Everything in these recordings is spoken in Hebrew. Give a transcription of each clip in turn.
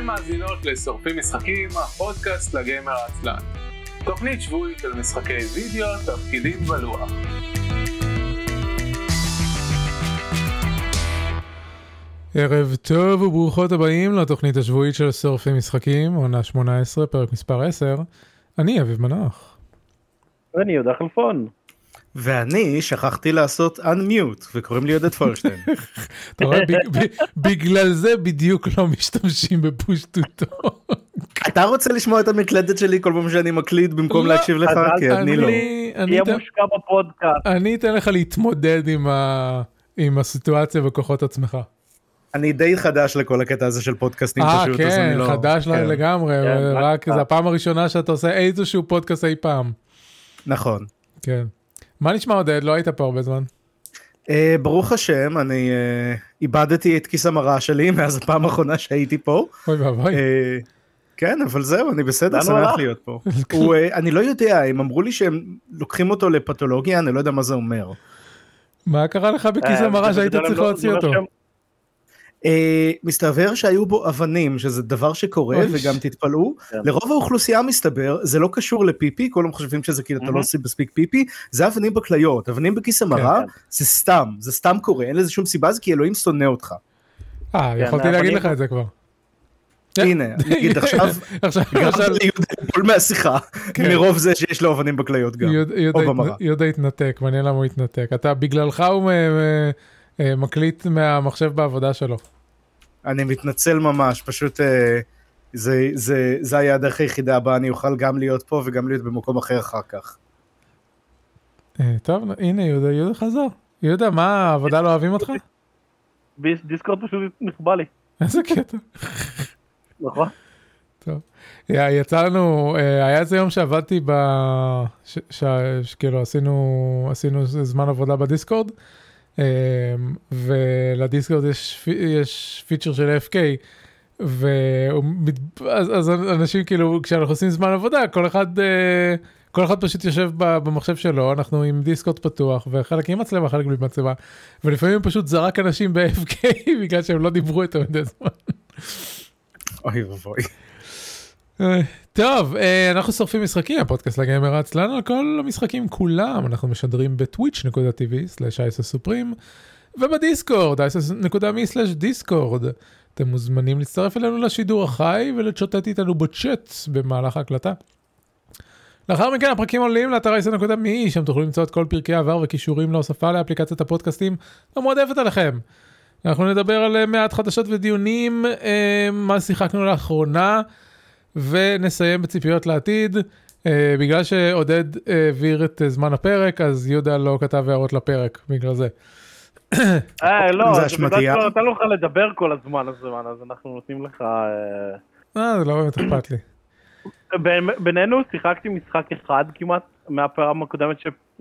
מאזינות לשורפים משחקים, הפודקאסט לגיימר העצלן. תוכנית שבועית על משחקי וידאו, תפקידים בלוח. ערב טוב וברוכות הבאים לתוכנית השבועית של שורפים משחקים, עונה 18, פרק מספר 10. אני אביב מנוח. ואני יהודה חלפון. ואני שכחתי לעשות unmute, וקוראים לי עודד פולשטיין. אתה רואה, בגלל זה בדיוק לא משתמשים בפוש טו טוק. אתה רוצה לשמוע את המקלדת שלי כל פעם שאני מקליד במקום להקשיב לך? כי אני לא. תהיה מושקע בפודקאסט. אני אתן לך להתמודד עם הסיטואציה וכוחות עצמך. אני די חדש לכל הקטע הזה של פודקאסטים פשוט. כן, חדש לגמרי, רק זה הפעם הראשונה שאתה עושה איזשהו פודקאסט אי פעם. נכון. כן. מה נשמע עודד? לא היית פה הרבה זמן. ברוך השם, אני איבדתי את כיס המראה שלי מאז הפעם האחרונה שהייתי פה. אוי ואבוי. כן, אבל זהו, אני בסדר, שמח להיות פה. אני לא יודע, הם אמרו לי שהם לוקחים אותו לפתולוגיה, אני לא יודע מה זה אומר. מה קרה לך בכיס המראה שהיית צריך להוציא אותו? מסתבר שהיו בו אבנים, שזה דבר שקורה, וגם תתפלאו, לרוב האוכלוסייה מסתבר, זה לא קשור לפיפי, כולם חושבים שזה כאילו אתה לא עושה בספיק פיפי, זה אבנים בכליות, אבנים בכיס המראה, זה סתם קורה, אין לזה שום סיבה, זה כי אלוהים שונא אותך. יכולתי להגיד לך את זה כבר. הנה, נגיד עכשיו, יהודה יפול מהשיחה, מרוב זה שיש לו אבנים בכליות גם, או במראה. יהודה התנתק, מעניין למה הוא התנתק, אתה בגללך הוא מקליט מהמחשב בעבודה שלו. אני מתנצל ממש, פשוט זה היה הדרך היחידה הבאה, אני אוכל גם להיות פה וגם להיות במקום אחר אחר כך. טוב, הנה יהודה חזר. יהודה, מה, העבודה לא אוהבים אותך? דיסקורד פשוט נכבה לי. איזה קטע. נכון. טוב. יצא לנו, היה איזה יום שעבדתי כאילו עשינו זמן עבודה בדיסקורד, ולדיסקורד יש פיצ'ר של FK, אז אנשים כאילו, כשאנחנו עושים זמן עבודה, כל אחד פשוט יושב במחשב שלו, אנחנו עם דיסקורד פתוח, וחלק עם מצלמה, חלק בלי מצלמה, ולפעמים פשוט זרק אנשים ב-FK, בגלל שהם לא דיברו את המדי זמן. אוי ובוי. טוב, אנחנו שורפים משחקים, הפודקאסט לגיימר העצלן על כל המשחקים כולם, אנחנו משדרים ב-twitch.tv/isasupreme ובדיסקורד, isas.me/discord. אתם מוזמנים להצטרף אלינו לשידור החי ולצ'וטט איתנו בצ'אט במהלך ההקלטה. לאחר מכן הפרקים עולים לאתר isas.me, שם תוכלו למצוא את כל פרקי העבר וקישורים להוספה לאפליקציית הפודקאסטים המועדפת עליכם. אנחנו נדבר על מעט חדשות ודיונים, מה שיחקנו לאחרונה, ונסיים בציפיות לעתיד. בגלל שעודד העביר את זמן הפרק, אז יהודה לא כתב הערות לפרק, בגלל זה. לא, זה בגלל שאתה לא יכול לדבר כל הזמן, אז אנחנו נותנים לך... זה לא באמת אכפת לי. בינינו שיחקתי משחק אחד כמעט, מהפעם הקודמת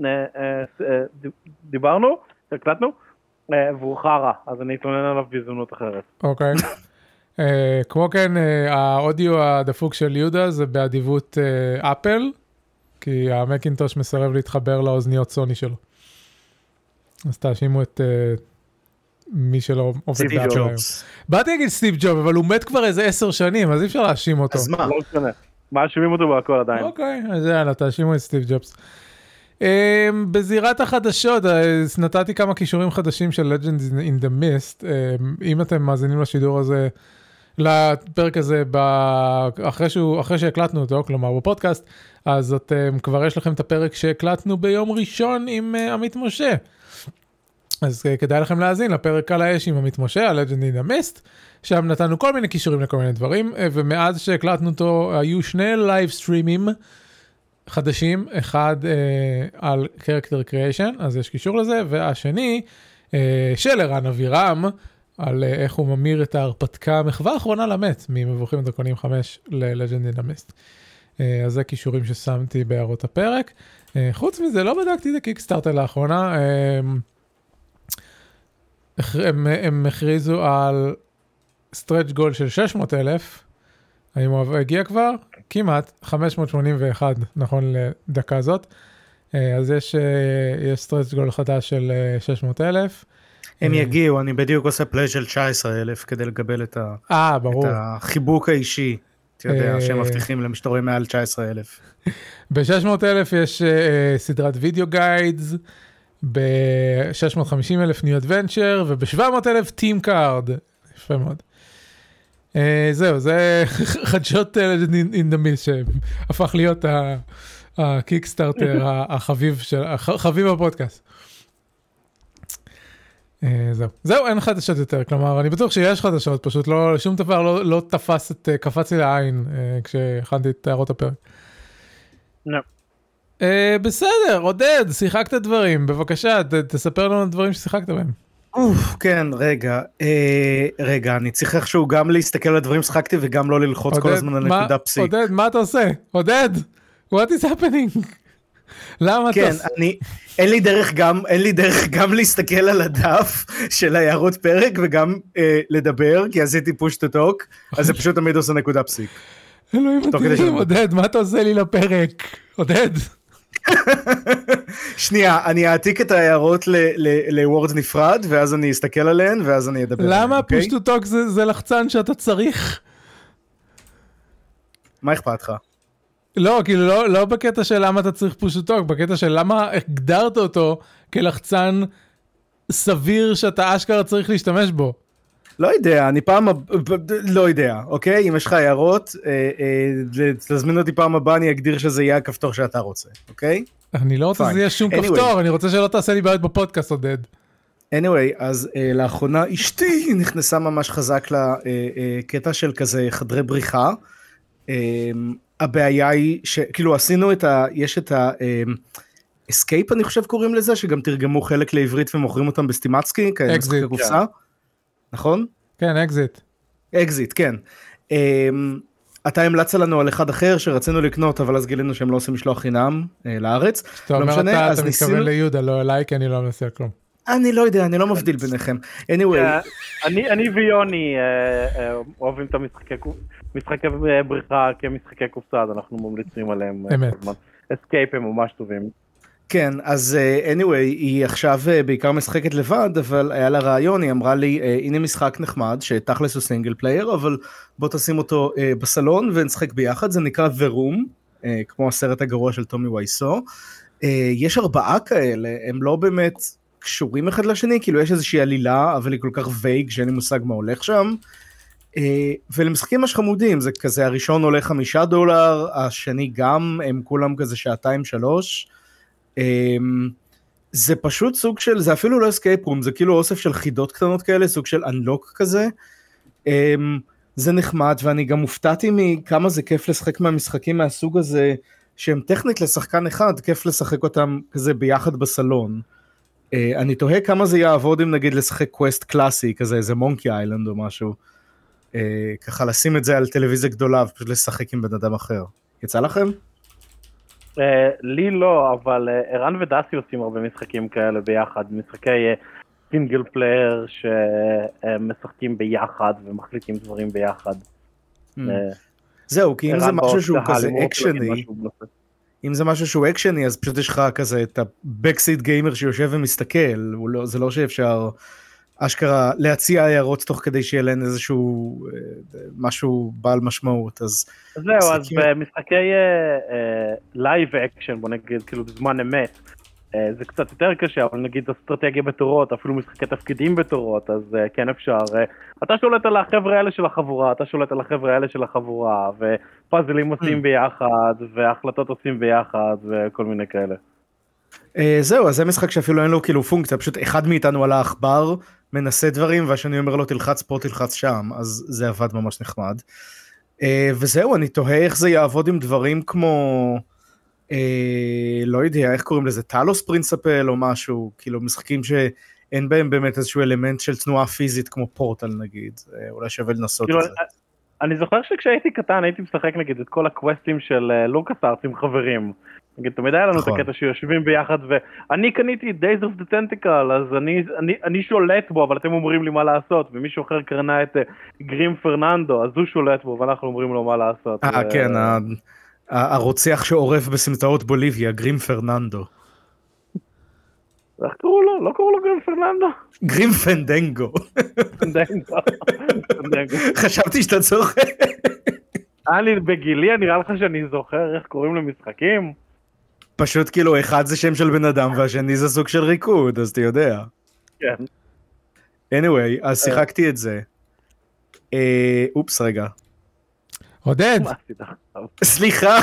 שדיברנו, הקלטנו, והוא חרא, אז אני אתלונן עליו בהזדמנות אחרת. אוקיי. כמו כן, האודיו הדפוק של יהודה זה באדיבות אפל, כי המקינטוש מסרב להתחבר לאוזניות סוני שלו. אז תאשימו את מי שלא עובד באפל היום. באתי להגיד סטיב ג'וב, אבל הוא מת כבר איזה 10 שנים, אז אי אפשר להאשים אותו. אז מה? לא משנה. מאשימים אותו בהכל עדיין. אוקיי, אז יאללה, תאשימו את סטיב ג'ובס. בזירת החדשות, נתתי כמה קישורים חדשים של Legends in the Mist. אם אתם מאזינים לשידור הזה, לפרק הזה, אחרי שהקלטנו אותו, כלומר בפודקאסט, אז אתם כבר יש לכם את הפרק שהקלטנו ביום ראשון עם עמית משה. אז כדאי לכם להאזין לפרק על האש עם עמית משה, על Legends in the Mist, שם נתנו כל מיני קישורים לכל מיני דברים, ומאז שהקלטנו אותו, היו 2 לייב סטרימים, חדשים, אחד על Character Creation, אז יש קישור לזה, והשני של ערן אבירם, על איך הוא ממיר את ההרפתקה, המחווה האחרונה למת, ממבוכים ודרקונים 5 ל-Legend in the Mist. אז זה קישורים ששמתי בהערות הפרק. חוץ מזה, לא בדקתי את הקיקסטארטר לאחרונה, הם הכריזו על stretch goal של 600,000, האם הוא הגיע כבר? כמעט, 581 נכון לדקה זאת. אז יש stretch goal חדש של 600,000. הם יגיעו, אני בדיוק עושה פלאש של 19,000 כדי לקבל את החיבוק האישי, אתה יודע, שהם מבטיחים למשתורים מעל 19,000. ב-600,000 יש סדרת וידאו גיידס, ב-650,000 ניו אדוונצ'ר, וב-700,000 טים קארד. יפה מאוד. זהו, זה חדשות in the miss, שהפך להיות הקיקסטארטר החביב בפודקאסט. זהו, אין חדשות יותר, כלומר, אני בטוח שיש חדשות, פשוט שום דבר לא קפץ לי לעין כשהכנתי את הערות הפרק. לא. בסדר, עודד, שיחקת דברים, בבקשה, תספר לנו דברים ששיחקת בהם. כן, רגע, אני צריך איכשהו גם להסתכל על הדברים ששיחקתי וגם לא ללחוץ כל הזמן על נקודה פסיק. עודד, מה אתה עושה? עודד, what is happening? למה אתה עושה? כן, אין לי דרך גם להסתכל על הדף של הערות פרק וגם לדבר, כי עשיתי push to talk, אז זה פשוט תמיד עושה נקודה פסיק. אלוהים מדהים, עודד, מה אתה עושה לי לפרק? עודד. שנייה, אני אעתיק את ההערות לוורד נפרד, ואז אני אסתכל עליהן, ואז אני אדבר. למה push to talk זה לחצן שאתה צריך? מה אכפת לך? לא, כאילו לא בקטע של למה אתה צריך push to talk, בקטע של למה הגדרת אותו כלחצן סביר שאתה אשכרה צריך להשתמש בו. לא יודע, לא יודע, אוקיי? אם יש לך הערות, תזמין אותי פעם הבאה, אני אגדיר שזה יהיה הכפתור שאתה רוצה, אוקיי? אני לא רוצה שזה יהיה שום כפתור, אני רוצה שלא תעשה לי בעיות בפודקאסט, עודד. anyway, אז לאחרונה אשתי נכנסה ממש חזק לקטע של כזה חדרי בריחה. הבעיה היא שכאילו עשינו יש את escape אני חושב קוראים לזה, שגם תרגמו חלק לעברית ומוכרים אותם בסטימצקי, כאלה משחקי קופסה. נכון? כן, אקזיט, כן. אתה המלצת לנו על אחד אחר שרצינו לקנות, אבל אז גילינו שהם לא עושים משלוח חינם לארץ. אתה אומר אתה מתכוון ליהודה, לא אליי, כי אני לא מנסה כלום. אני לא יודע, אני לא מבדיל ביניכם. anyway. אני ויוני אוהבים את המשחקי בריחה כמשחקי קופסה, אז אנחנו ממליצים עליהם. אמת. אסקייפ הם ממש טובים. כן, אז anyway, היא עכשיו בעיקר משחקת לבד, אבל היה לה רעיון, היא אמרה לי, הנה משחק נחמד, שתכלס הוא סינגל פלייר, אבל בוא תשים אותו בסלון ונשחק ביחד, זה נקרא The Room, כמו הסרט הגרוע של טומי וייסו. יש 4 כאלה, הם לא באמת קשורים אחד לשני, כאילו יש איזושהי עלילה, אבל היא כל כך וייג שאין לי מושג מה הולך שם. ולמשחקים ממש חמודים, זה כזה, הראשון עולה $5, השני גם, הם כולם כזה 2-3. זה פשוט סוג של, זה אפילו לא escape room, זה כאילו אוסף של חידות קטנות כאלה, סוג של unlock כזה. זה נחמד, ואני גם מופתעתי מכמה זה כיף לשחק מהמשחקים מהסוג הזה, שהם טכנית לשחקן אחד, כיף לשחק אותם כזה ביחד בסלון. אני תוהה כמה זה יעבוד אם נגיד לשחק קווסט קלאסי, כזה איזה מונקי איילנד או משהו. ככה לשים את זה על טלוויזיה גדולה, ופשוט לשחק עם בן אדם אחר. יצא לכם? לי לא, אבל ערן ודסי עושים הרבה משחקים כאלה ביחד, משחקי סינגל פלייר שמשחקים ביחד ומחליטים דברים ביחד. זהו, כי אם זה משהו שהוא כזה אקשני, אם זה משהו שהוא אקשני, אז פשוט יש לך כזה את הבקסיט גיימר שיושב ומסתכל, זה לא שאפשר אשכרה להציע הערות תוך כדי שיהיה להן איזשהו משהו בעל משמעות, אז זהו, אז במשחקי לייב אקשן, בוא נגיד, כאילו בזמן אמת, זה קצת יותר קשה, אבל נגיד אסטרטגיה בתורות, אפילו משחקי תפקידים בתורות, אז כן אפשר, אתה שולט על החבר'ה האלה של החבורה, אתה שולט על החבר'ה האלה של החבורה, ופאזלים עושים ביחד, והחלטות עושים ביחד, וכל מיני כאלה. זהו, אז זה משחק שאפילו אין לו כאילו פונקציה, פשוט אחד מאיתנו על העכבר, מנסה דברים, והשני אומר לו תלחץ פה, תלחץ שם, אז זה עבד ממש נחמד. וזהו, אני תוהה איך זה יעבוד עם דברים כמו, לא יודע, איך קוראים לזה, טלוס פרינסיפל או משהו, כאילו משחקים שאין בהם באמת איזשהו אלמנט של תנועה פיזית כמו פורטל נגיד, אולי שווה לנסות את זה. אני זוכר שכשהייתי קטן הייתי משחק נגיד את כל הקווסטים של לוקאס ארטס עם חברים. נגיד, תמיד היה לנו את הקטע שיושבים ביחד, ואני קניתי Days of the Tentacle, אז אני שולט בו, אבל אתם אומרים לי מה לעשות, ומישהו אחר קרנה את גרים פרננדו, אז הוא שולט בו, ואנחנו אומרים לו מה לעשות. כן, הרוצח שעורף בסמטאות בוליביה, גרים פרננדו. איך קראו לו? לא קראו לו גרים פרננדו? גרים פנדנגו. פנדנגו. חשבתי שאתה צוחק. אני בגילי, נראה לך שאני זוכר איך קוראים למשחקים? פשוט כאילו אחד זה שם של בן אדם והשני זה סוג של ריקוד, אז אתה יודע. כן. anyway, אז שיחקתי את זה. אופס רגע. עודד. סליחה.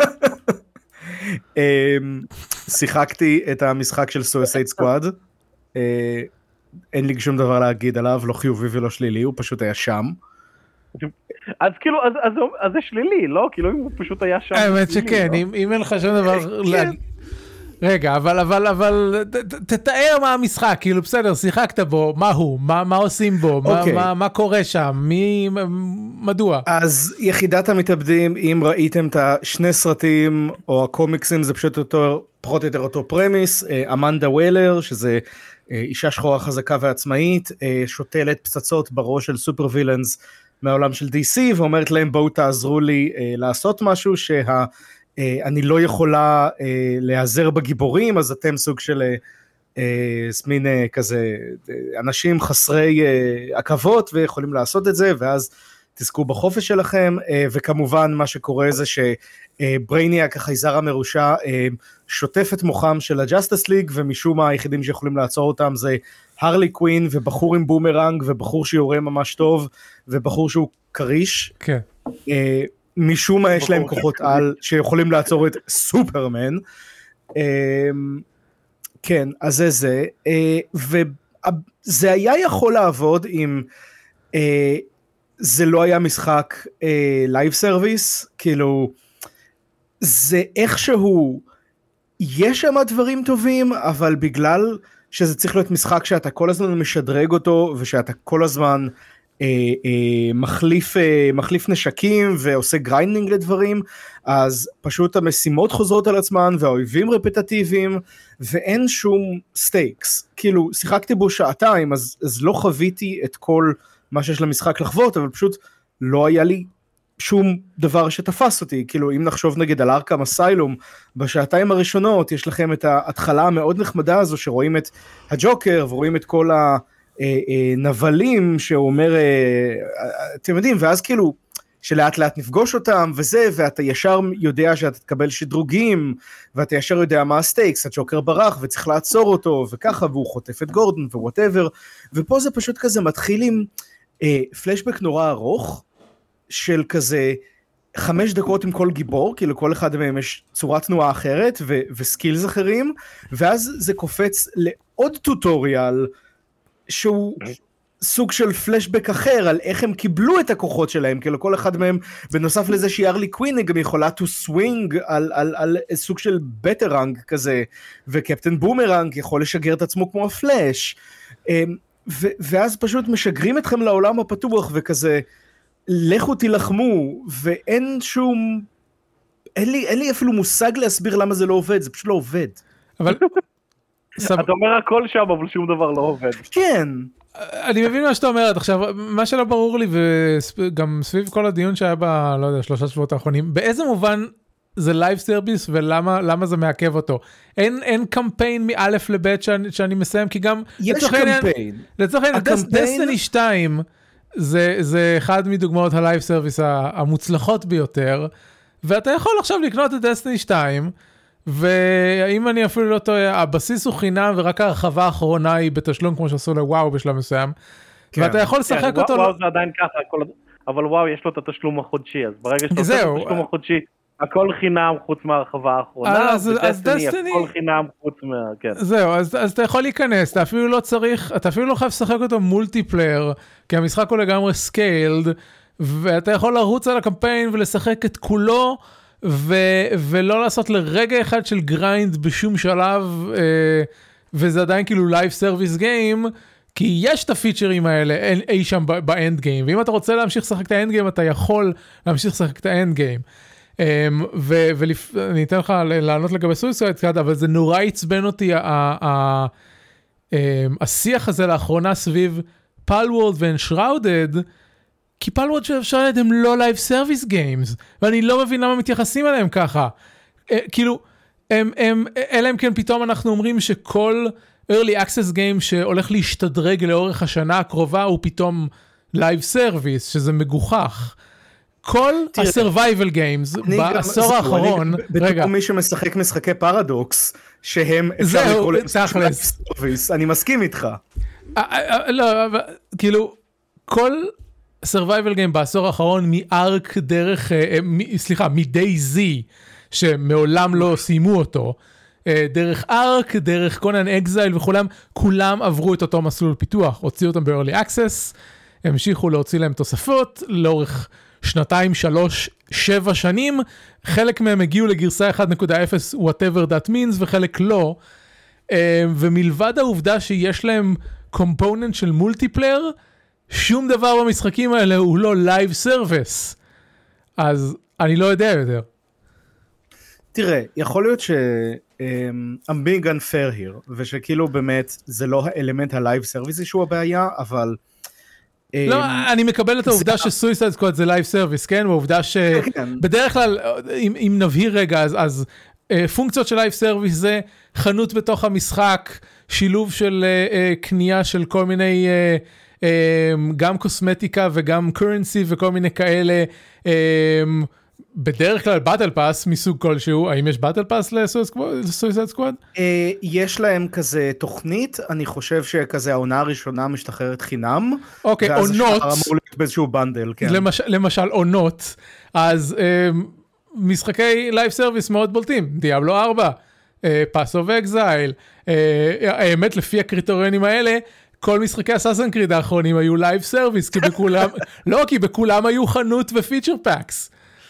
שיחקתי את המשחק של Suicide Squad. אין לי שום דבר להגיד עליו, לא חיובי ולא שלילי, הוא פשוט היה שם. אז כאילו, אז זה שלילי, לא? כאילו אם הוא פשוט היה שם. האמת שכן, אם אין לך שום דבר להגיד. רגע, אבל תתאר מה המשחק, כאילו בסדר, שיחקת בו, מה הוא, מה עושים בו, מה קורה שם, מדוע? אז יחידת המתאבדים, אם ראיתם את השני סרטים או הקומיקסים, זה פשוט פחות או יותר אותו פרמיס, אמנדה ויילר, שזה אישה שחורה חזקה ועצמאית, שותלת פצצות בראש של סופר וילאנס מהעולם של DC, ואומרת להם בואו תעזרו לי לעשות משהו אני לא יכולה להיעזר בגיבורים, אז אתם סוג של מין כזה אנשים חסרי עקבות ויכולים לעשות את זה, ואז תזכו בחופש שלכם, וכמובן מה שקורה זה שברייניאק החייזר המרושע שוטף את מוחם של הג'אסטיס ליג, ומשום מה היחידים שיכולים לעצור אותם זה הרלי קווין ובחור עם בומרנג ובחור שיורה ממש טוב ובחור שהוא קריש. כן. משום מה יש להם כוחות על שיכולים לעצור את סופרמן. כן, אז זה. וזה היה יכול לעבוד אם זה לא היה משחק לייב סרוויס, כאילו זה איכשהו, יש שם דברים טובים, אבל בגלל שזה צריך להיות משחק שאתה כל הזמן משדרג אותו, ושאתה כל הזמן מחליף נשקים ועושה גריינדינג לדברים, אז פשוט המשימות חוזרות על עצמן והאויבים רפטטיביים ואין שום סטייקס. כאילו שיחקתי בו שעתיים, אז לא חוויתי את כל מה שיש למשחק לחוות, אבל פשוט לא היה לי שום דבר שתפס אותי. כאילו אם נחשוב נגד על ארכם אסיילום, בשעתיים הראשונות יש לכם את ההתחלה המאוד נחמדה הזו שרואים את הג'וקר ורואים את כל נבלים שהוא אומר, אתם יודעים, ואז כאילו שלאט לאט נפגוש אותם וזה, ואתה ישר יודע שאתה תקבל שדרוגים, ואתה ישר יודע מה הסטייקס, הג'וקר ברח וצריך לעצור אותו וככה, והוא חוטף את גורדון ווואטאבר, ופה זה פשוט כזה מתחיל עם פלשבק נורא ארוך, של כזה 5 דקות עם כל גיבור, כי לכל אחד מהם יש צורת תנועה אחרת וסקילס אחרים, ואז זה קופץ לעוד טוטוריאל, שהוא סוג של פלשבק אחר, על איך הם קיבלו את הכוחות שלהם, כי לכל אחד מהם, בנוסף לזה שהרלי קווין, היא גם יכולה to swing על סוג של בטרנג כזה, וקפטן בומרנג יכול לשגר את עצמו כמו הפלאש, ואז פשוט משגרים אתכם לעולם הפתוח, וכזה, לכו תילחמו, ואין שום, אין לי אפילו מושג להסביר למה זה לא עובד, זה פשוט לא עובד. אבל אתה אומר הכל שם, אבל שום דבר לא עובד. כן. אני מבין מה שאתה אומרת. עכשיו, מה שלא ברור לי, וגם סביב כל הדיון שהיה בה, לא יודע, 3 שבועות האחרונים, באיזה מובן זה לייב סרוויס, ולמה זה מעכב אותו? אין קמפיין מאלף לבית שאני מסיים, כי גם... יש קמפיין. לצורך העניין, דסטיני 2, זה אחד מדוגמאות הלייב סרוויס המוצלחות ביותר, ואתה יכול עכשיו לקנות את דסטיני 2, ואם אני אפילו לא טועה, הבסיס הוא חינם, ורק הרחבה האחרונה היא בתשלום, כמו שעשו לוואו בשלב מסוים, ואתה יכול לשחק אותו... וואו זה עדיין ככה, אבל וואו יש לו את התשלום החודשי, אז ברגע שאתה עושה את התשלום החודשי, הכל חינם חוץ מהרחבה האחרונה, ודסטיני הכל חינם חוץ מה... זהו, אז אתה יכול להיכנס, אתה אפילו לא צריך, אתה אפילו לא חייב לשחק אותו מולטיפלייר, כי המשחק הוא לגמרי סקיילד, ואתה יכול לרוץ על הקמפיין ולשחק את כולו, ולא לעשות לרגע אחד של גריינד בשום שלב, וזה עדיין כאילו לייב סרוויס גיים, כי יש את הפיצ'רים האלה אי שם באנד גיים, ואם אתה רוצה להמשיך לשחק את האנד גיים, אתה יכול להמשיך לשחק את האנד גיים. ואני אתן לך לענות לגבי סויסייד סקוואד, אבל זה נורא עצבן אותי השיח הזה לאחרונה סביב פלוורד ואנשראודד, כי פלוורד ואנשראודד הם לא לייב סרוויס גיימס, ואני לא מבין למה מתייחסים אליהם ככה. כאילו, אלא אם כן פתאום אנחנו אומרים שכל early access game שהולך להשתדרג לאורך השנה הקרובה, הוא פתאום live service, שזה מגוחך. כל ה-survival games בעשור האחרון, בתור מי שמשחק משחקי פרדוקס, שהם אפשר לקרוא להם סרוויס, אני מסכים איתך. לא, כאילו, כל survival game בעשור האחרון מארק דרך, סליחה, מ-DayZ, שמעולם לא סיימו אותו, דרך ארק, דרך קונן אקזייל וכולם, כולם עברו את אותו מסלול פיתוח, הוציאו אותם ב-early access, המשיכו להוציא להם תוספות, לאורך 2, 3, 7 שנים, חלק מהם הגיעו לגרסה 1.0, whatever that means, וחלק לא, ומלבד העובדה שיש להם קומפוננט של מולטיפלייר, שום דבר במשחקים האלה הוא לא live service, אז אני לא יודע יותר. תראה, יכול להיות I'm being unfair here, ושכאילו באמת זה לא האלמנט ה-live service שהוא הבעיה, אבל... לא, אני מקבל את העובדה שסויסייד סקוואד זה לייב סרוויס, כן? והעובדה שבדרך כלל, אם נבהיר רגע, אז פונקציות של לייב סרוויס זה חנות בתוך המשחק, שילוב של קנייה של כל מיני, גם קוסמטיקה וגם קורנסי וכל מיני כאלה, בדרך כלל באטל פאס מסוג כלשהו, האם יש באטל פאס לסויסייד סקוואד? יש להם כזה תוכנית, אני חושב שכזה העונה הראשונה משתחררת חינם. אוקיי, עונות. ואז השאר אמור להיות באיזשהו בנדל, כן. למשל עונות, אז משחקי לייב סרוויס מאוד בולטים, דיאבלו 4, פאס אוף אקזייל, האמת לפי הקריטריונים האלה, כל משחקי אסאסינס קריד האחרונים היו לייב סרוויס, כי בכולם, לא, כי בכולם היו חנות ופיצ'ר פאקס.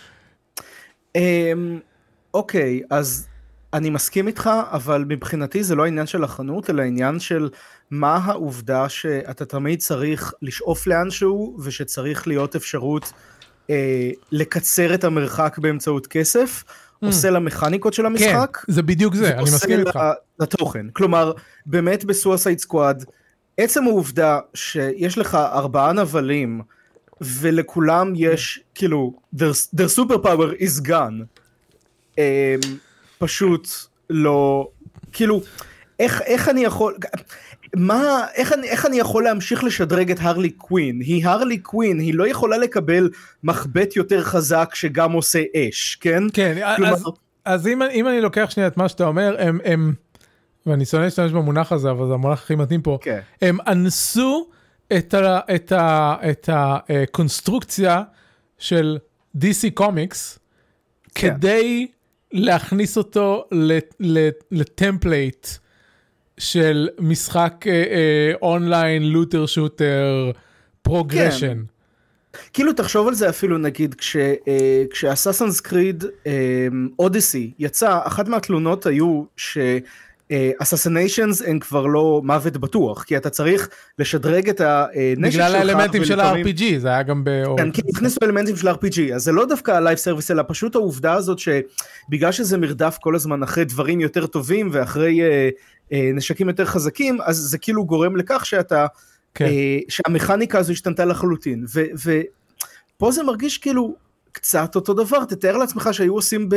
אוקיי, אז אני מסכים איתך, אבל מבחינתי זה לא העניין של החנות, אלא העניין של מה העובדה שאתה תמיד צריך לשאוף לאנשהו, ושצריך להיות אפשרות לקצר את המרחק באמצעות כסף, עושה למכניקות של המשחק. כן, זה בדיוק זה, אני מסכים איתך. ועושה לתוכן. כלומר, באמת בסויסייד סקוואד, עצם העובדה שיש לך 4 נבלים, ולכולם יש, כאילו, their superpower is gone. פשוט לא, כאילו, איך אני יכול, איך אני יכול להמשיך לשדרג את הרלי קווין? היא הרלי קווין, היא לא יכולה לקבל מחבט יותר חזק שגם עושה אש, כן? כן, אז אם אני לוקח שנייה את מה שאתה אומר, ואני שונא להשתמש במונח הזה, אבל זה המונח הכי מתאים פה, הם אנסו את הקונסטרוקציה של DC קומיקס, כדי להכניס אותו לטמפלייט של משחק אונליין, לוטר שוטר, פרוגרשן. כאילו תחשוב על זה אפילו נגיד, כשאסאסינס קריד אודיסי יצא, אחת מהתלונות היו אסאסיניישנס הם כבר לא מוות בטוח, כי אתה צריך לשדרג את הנשק שלך. בגלל האלמנטים של ה-RPG, זה היה גם כן, כי הכניסו אלמנטים של ה-RPG, אז זה לא דווקא ה-Live Service, אלא פשוט העובדה הזאת שבגלל שזה מרדף כל הזמן אחרי דברים יותר טובים, ואחרי נשקים יותר חזקים, אז זה כאילו גורם לכך שאתה, שהמכניקה הזו השתנתה לחלוטין, ופה זה מרגיש כאילו קצת אותו דבר, תתאר לעצמך שהיו עושים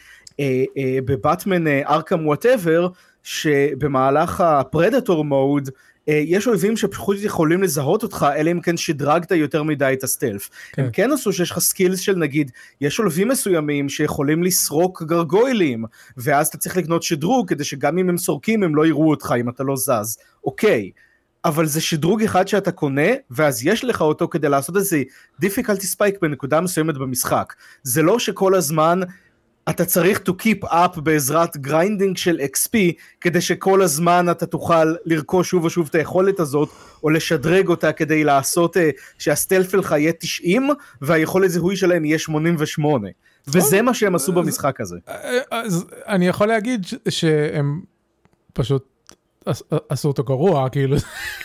בבטמן ארקם וואטאבר, שבמהלך הפרדטור מוד, יש אויבים שפשוט יכולים לזהות אותך, אלא אם כן שדרגת יותר מדי את הסטלף. הם כן עשו שיש לך סקילס של נגיד, יש אויבים מסוימים שיכולים לסרוק גרגוילים, ואז אתה צריך לקנות שדרוג, כדי שגם אם הם סורקים הם לא יראו אותך אם אתה לא זז. אוקיי, אבל זה שדרוג אחד שאתה קונה, ואז יש לך אותו כדי לעשות איזה difficulty spike בנקודה מסוימת במשחק. זה לא שכל הזמן אתה צריך to keep up בעזרת גריינדינג של XP, כדי שכל הזמן אתה תוכל לרכוש שוב ושוב את היכולת הזאת, או לשדרג אותה כדי לעשות שהסטלף שלך יהיה 90, והיכולת זיהוי שלהם יהיה 88. וזה מה שהם עשו במשחק הזה. אז אני יכול להגיד שהם פשוט עשו אותו גרוע, כאילו.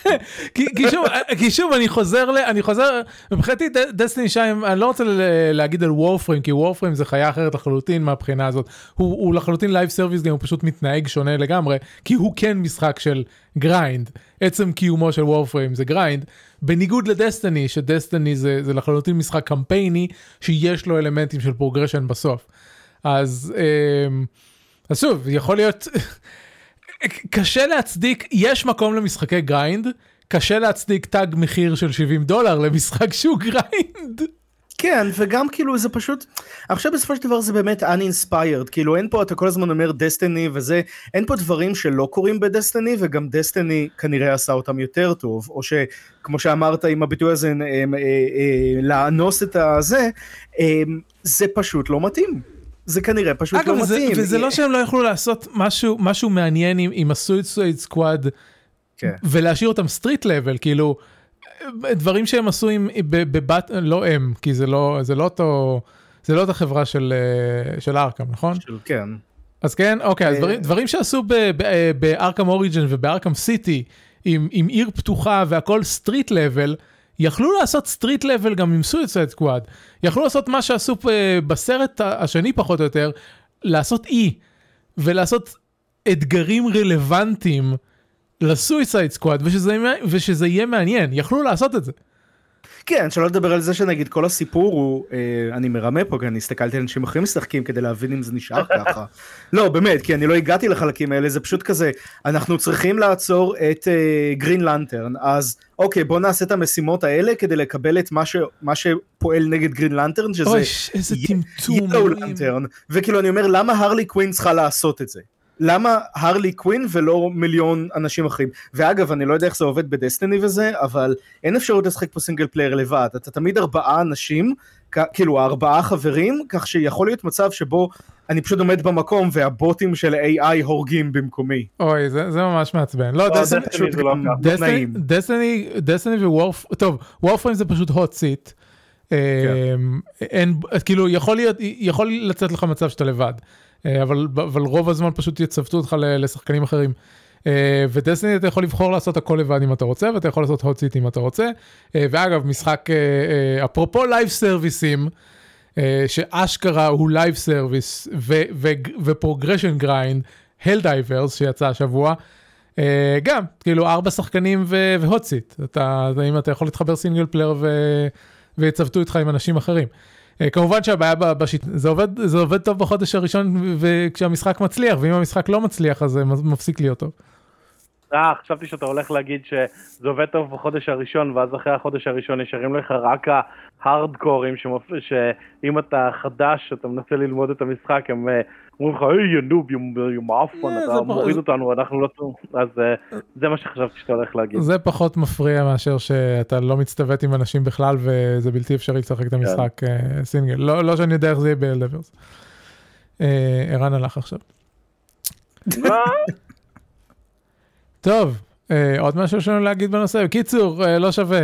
כי שוב, אני חוזר, מבחינתי דסטיני 2, אני לא רוצה להגיד על וורפריים, כי וורפריים זה חיה אחרת לחלוטין מהבחינה הזאת. הוא לחלוטין לייב סרוויס, גם הוא פשוט מתנהג שונה לגמרי, כי הוא כן משחק של גריינד. עצם קיומו של וורפריים זה גריינד, בניגוד לדסטיני, שדסטיני זה לחלוטין משחק קמפייני, שיש לו אלמנטים של פרוגרשן בסוף. אז שוב, יכול להיות קשה להצדיק, יש מקום למשחקי גריינד, קשה להצדיק תג מחיר של $70 למשחק שהוא גריינד. כן, וגם כאילו זה פשוט, עכשיו בסופו של דבר זה באמת uninspired, כאילו אין פה, אתה כל הזמן אומר דסטיני וזה, אין פה דברים שלא קורים בדסטיני, וגם דסטיני כנראה עשה אותם יותר טוב, או שכמו שאמרת עם הביטוי הזה, לאנוס את הזה, זה פשוט לא מתאים. זה כנראה פשוט לא מתאים. וזה לא שהם לא יכלו לעשות משהו מעניין עם הסויסויד סקוואד, ולהשאיר אותם סטריט לבל, כאילו, דברים שהם עשו בבת, לא הם, כי זה לא אותה חברה של ארקם, נכון? כן. אז כן, אוקיי, אז דברים שעשו בארקם אוריג'ן ובארקם סיטי, עם עיר פתוחה והכל סטריט לבל, יכלו לעשות סטריט לבל גם עם סויסויד סקוואד, יכלו לעשות מה שעשו בסרט השני פחות או יותר, לעשות ולעשות אתגרים רלוונטיים, לסויסייד סקוואד, ושזה יהיה מעניין, יכלו לעשות את זה. כן, שלא לדבר על זה שנגיד כל הסיפור הוא, אני מרמה פה, כי אני הסתכלתי על אנשים אחרים משחקים כדי להבין אם זה נשאר ככה. לא, באמת, כי אני לא הגעתי לחלקים האלה, זה פשוט כזה, אנחנו צריכים לעצור את גרין לנטרן, אז אוקיי, בוא נעשה את המשימות האלה כדי לקבל את מה שפועל נגד גרין לנטרן, שזה איזה טמטום. ילו לנטרן, וכאילו אני אומר, למה הרלי קווין צריכה לעשות את זה? למה הרלי קווין ולא מיליון אנשים אחרים? ואגב, אני לא יודע איך זה עובד בדסטיני וזה, אבל אין אפשרות לשחק פה סינגל פלייר לבד. אתה תמיד 4 אנשים, כאילו 4 חברים, כך שיכול להיות מצב שבו אני פשוט עומד במקום, והבוטים של AI הורגים במקומי. אוי, זה ממש מעצבן. לא, דסטיני ווורפ, טוב, וורפריים זה פשוט hot seat. כאילו, יכול לצאת לך מצב שאתה לבד. אבל רוב הזמן פשוט יצוותו אותך לשחקנים אחרים. ודסטיני אתה יכול לבחור לעשות הכל לבד אם אתה רוצה, ואתה יכול לעשות hot seat אם אתה רוצה. ואגב, משחק, אפרופו לייב סרוויסים, שאשכרה הוא לייב סרוויס, ופרוגרשן גריינד, הלדייברס שיצא השבוע, גם, כאילו 4 שחקנים והוט סיט. אם אתה יכול להתחבר סינגל פלייר ויצוותו איתך עם אנשים אחרים. כמובן שהבעיה זה עובד טוב בחודש הראשון וכשהמשחק מצליח, ואם המשחק לא מצליח אז זה מפסיק להיות טוב. חשבתי שאתה הולך להגיד שזה עובד טוב בחודש הראשון, ואז אחרי החודש הראשון נשארים לך רק ההרדקורים, שאם אתה חדש, אתה מנסה ללמוד את המשחק, הם אומרים לך, היי ינוב, ימאפן, אתה מוריד אותנו, אנחנו לא טוב, אז זה מה שחשבתי שאתה הולך להגיד. זה פחות מפריע מאשר שאתה לא מצטוות עם אנשים בכלל, וזה בלתי אפשרי לשחק את המשחק סינגל. לא שאני יודע איך זה יהיה באלדברס. ערן הלך עכשיו. טוב, עוד משהו שלנו להגיד בנושא. בקיצור, לא שווה.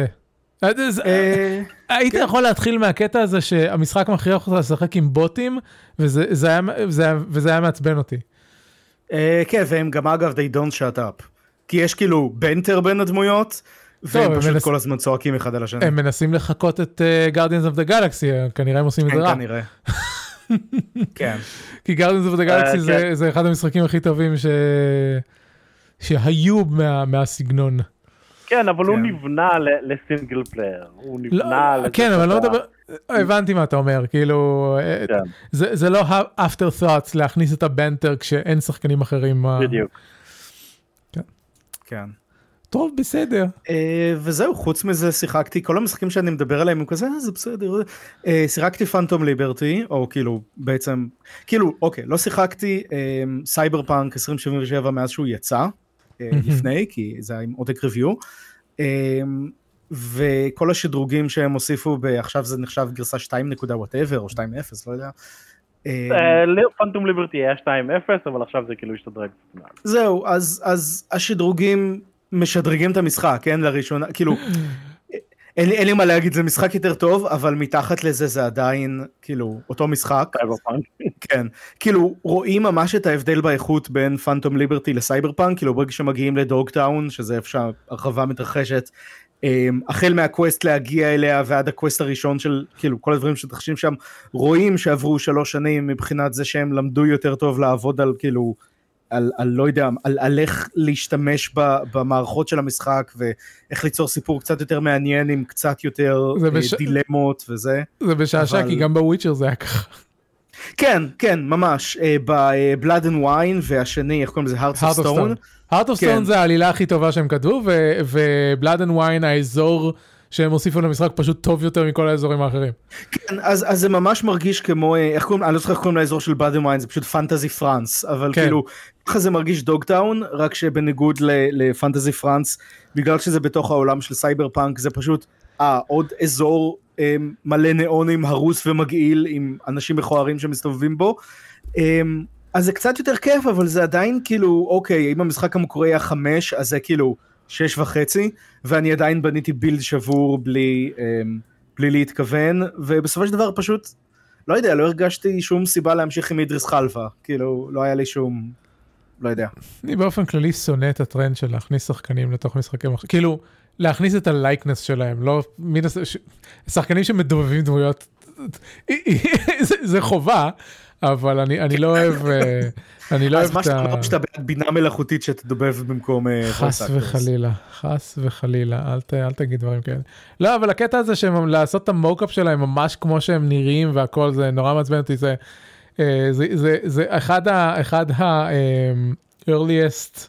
היית יכול להתחיל מהקטע הזה שהמשחק מכריח אותך לשחק עם בוטים, וזה היה מעצבן אותי. כן, והם גם אגב, they don't shut up. כי יש כאילו בנטר בין הדמויות, והם פשוט כל הזמן צועקים אחד על השני. הם מנסים לחכות את Guardians of the Galaxy, כנראה הם עושים את זה רע. כנראה. כן. כי Guardians of the Galaxy זה אחד המשחקים הכי טובים שהיו מהסגנון. כן, אבל הוא נבנה לסינגל פלייר. הוא נבנה... כן, אבל לא מדבר... הבנתי מה אתה אומר, כאילו... זה לא after thoughts להכניס את הבנטר כשאין שחקנים אחרים. בדיוק. כן. טוב, בסדר. וזהו, חוץ מזה שיחקתי, כל המשחקים שאני מדבר עליהם הם כזה, זה בסדר. שיחקתי פנטום ליברטי, או כאילו, בעצם, כאילו, אוקיי, לא שיחקתי סייבר פאנק 2077 מאז שהוא יצא, לפני, כי זה היה עם עותק ריוויו, וכל השדרוגים שהם הוסיפו, עכשיו זה נחשב גרסה 2 נקודה whatever, או 2.0, לא יודע. פנטום ליברטי היה 2.0, אבל עכשיו זה כאילו השתדרג. זהו, אז השדרוגים משדרגים את המשחק, כן, לראשונה, כאילו, אין לי מה להגיד, זה משחק יותר טוב, אבל מתחת לזה זה עדיין, כאילו, אותו משחק. כן, כאילו, רואים ממש את ההבדל באיכות בין פנטום ליברטי לסייבר פאנק, כאילו, ברגע שמגיעים לדוגטאון, שזה איפה שהרחבה מתרחשת, החל מהקווסט להגיע אליה, ועד הקווסט הראשון של, כאילו, כל הדברים שתחשים שם, רואים שעברו 3 שנים, מבחינת זה שהם למדו יותר טוב לעבוד על, כאילו, על לא יודע, על איך להשתמש במערכות של המשחק, ואיך ליצור סיפור קצת יותר מעניין, עם קצת יותר דילמות וזה. זה בשעשע, כי גם בוויצ'ר זה היה ככה. כן, ממש. ב-Blood and Wine והשני, איך קוראים לזה? Hearts of Stone. Heart of Stone זה העלילה הכי טובה שהם כתבו, ו-Blood and Wine האזור שהם הוסיפו למשחק פשוט טוב יותר מכל האזורים האחרים. כן, אז זה ממש מרגיש כמו, אני לא זוכר איך קוראים לאזור של Blood and Wine, זה פשוט פנטזי פרנס, אבל כאילו, ככה זה מרגיש דוגטאון, רק שבניגוד לפנטזי פרנס, בגלל שזה בתוך העולם של סייבר פאנק, זה פשוט, עוד אזור מלא נאונים, הרוס ומגעיל, עם אנשים מכוערים שמסתובבים בו, אז זה קצת יותר כיף, אבל זה עדיין כאילו, אוקיי, אם המשחק המקורי היה 5, אז זה כאילו 6.5, ואני עדיין בניתי בילד שבור בלי להתכוון, ובסופו של דבר פשוט, לא יודע, לא הרגשתי שום סיבה להמשיך עם אידריס חלפה, כאילו, לא היה לי שום, לא יודע. אני באופן כללי שונא את הטרנד של להכניס שחקנים לתוך משחקים, כאילו, להכניס את הלייקנס שלהם, לא, שחקנים שמדובבים דמויות, זה חובה, אבל אני לא אוהב, אז מה שאתה אומר שאתה בינה מלאכותית שתדובב במקום חס וחלילה, אל תגיד דברים כאלה. לא, אבל הקטע הזה שהם לעשות את המוקאפ שלהם ממש כמו שהם נראים והכל, זה נורא מעצבן אותי, זה אחד ה-earliest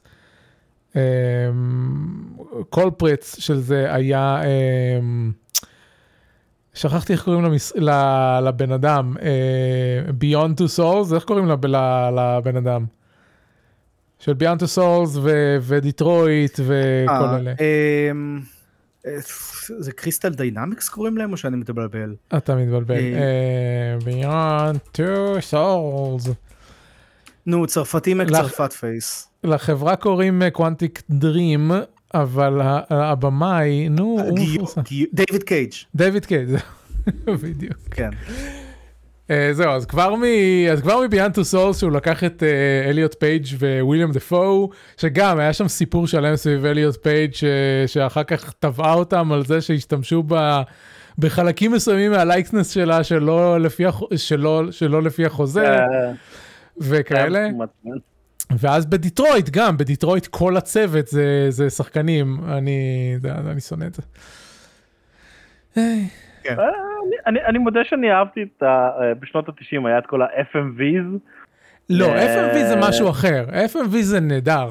culprits של זה היה, שכחתי איך קוראים לבן אדם, Beyond Two Souls, איך קוראים לבן אדם? של Beyond Two Souls ודיטרויט וכל אלה. זה קריסטל דיינמיקס קוראים להם או שאני מתבלבל? אתה מתבלבל. Beyond Two Souls. נו, צרפתי מקצרפת פייס. לחברה קוראים קוונטיק דרים, אבל הבמאי, נו, דיוויד קייג'. דיוויד קייג', בדיוק. כן. זהו, אז כבר מ-Beyond Two Souls שהוא לקח את אליוט פייג' וויליאם דפו, שגם היה שם סיפור שלם סביב אליוט פייג' שאחר כך טבעה אותם על זה שהשתמשו בחלקים מסוימים מהלייקסנס שלה שלא לפי החוזה וכאלה. ואז בדיטרויט גם, בדיטרויט כל הצוות זה שחקנים, אני שונא את זה. אני מודה שאני אהבתי בשנות ה-90 היה את כל ה-FMVs. לא, FMV זה משהו אחר, FMV זה נהדר.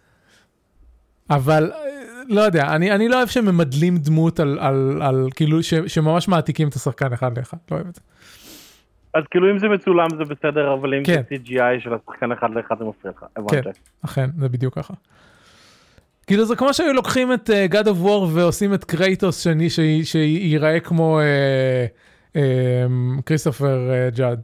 אבל, לא יודע, אני לא אוהב שממדלים דמות על כאילו, שממש מעתיקים את השחקן אחד לאחד, לא אוהב את זה. אז כאילו אם זה מצולם זה בסדר, אבל אם זה CGI של השחקן אחד לאחד זה מפריע לך. כן, אכן, זה בדיוק ככה. כאילו זה כמו שהיו לוקחים את God of War ועושים את קרייטוס שיראה כמו כריסטופר ג'אד.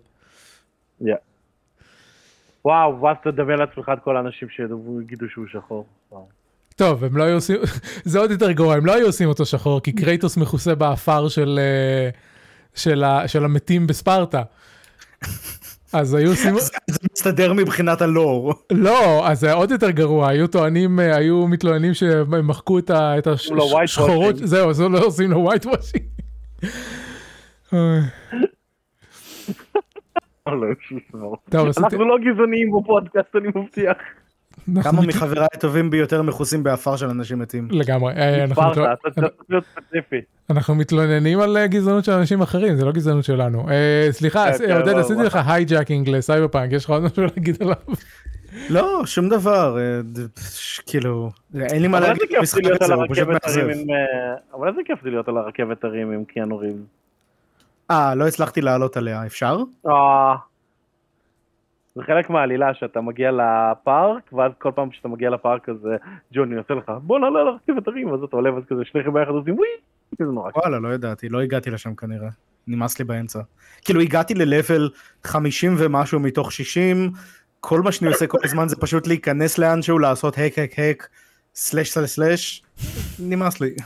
וואו, ואז תדמיין לעצמך את כל האנשים שיגידו שהוא שחור. טוב, הם לא היו עושים, זה עוד יותר גרוע, הם לא היו עושים אותו שחור, כי קרייטוס מכוסה באפר של המתים בספרטה. אז היו עושים... זה מסתדר מבחינת הלור. לא, אז זה עוד יותר גרוע, היו מתלוננים שמחקו את השחורות, זהו, אז לא עושים לו ווייט וושינג. אנחנו לא גזעניים בפודקאסט, אני מבטיח. כמה מחבריי הטובים ביותר מכוסים באפר של אנשים מתים. לגמרי. ספציפי. אנחנו מתלוננים על גזענות של אנשים אחרים, זה לא גזענות שלנו. סליחה, עודד, עשיתי לך הייג'אקינג לסייבר פאנק, יש לך עוד משהו להגיד עליו? לא, שום דבר, כאילו, אין לי מה להגיד במשחק הזה, הוא פשוט מאכזב. אבל איזה כיף זה להיות על הרכבת הרים עם קיאנו ריבס. לא הצלחתי לעלות עליה, אפשר? זה חלק מהעלילה שאתה מגיע לפארק, ואז כל פעם שאתה מגיע לפארק הזה, ג'וני עושה לך, בוא נעלה על הרכבת הרים, אז אתה עולה ואז כזה שניכם ביחד עושים וואי, כזה נורא. וואלה, לא ידעתי, לא הגעתי לשם כנראה, נמאס לי באמצע. כאילו הגעתי ללבל 50 ומשהו מתוך 60, כל מה שאני עושה כל הזמן זה פשוט להיכנס לאנשהו, לעשות הק, סלש, נמאס לי.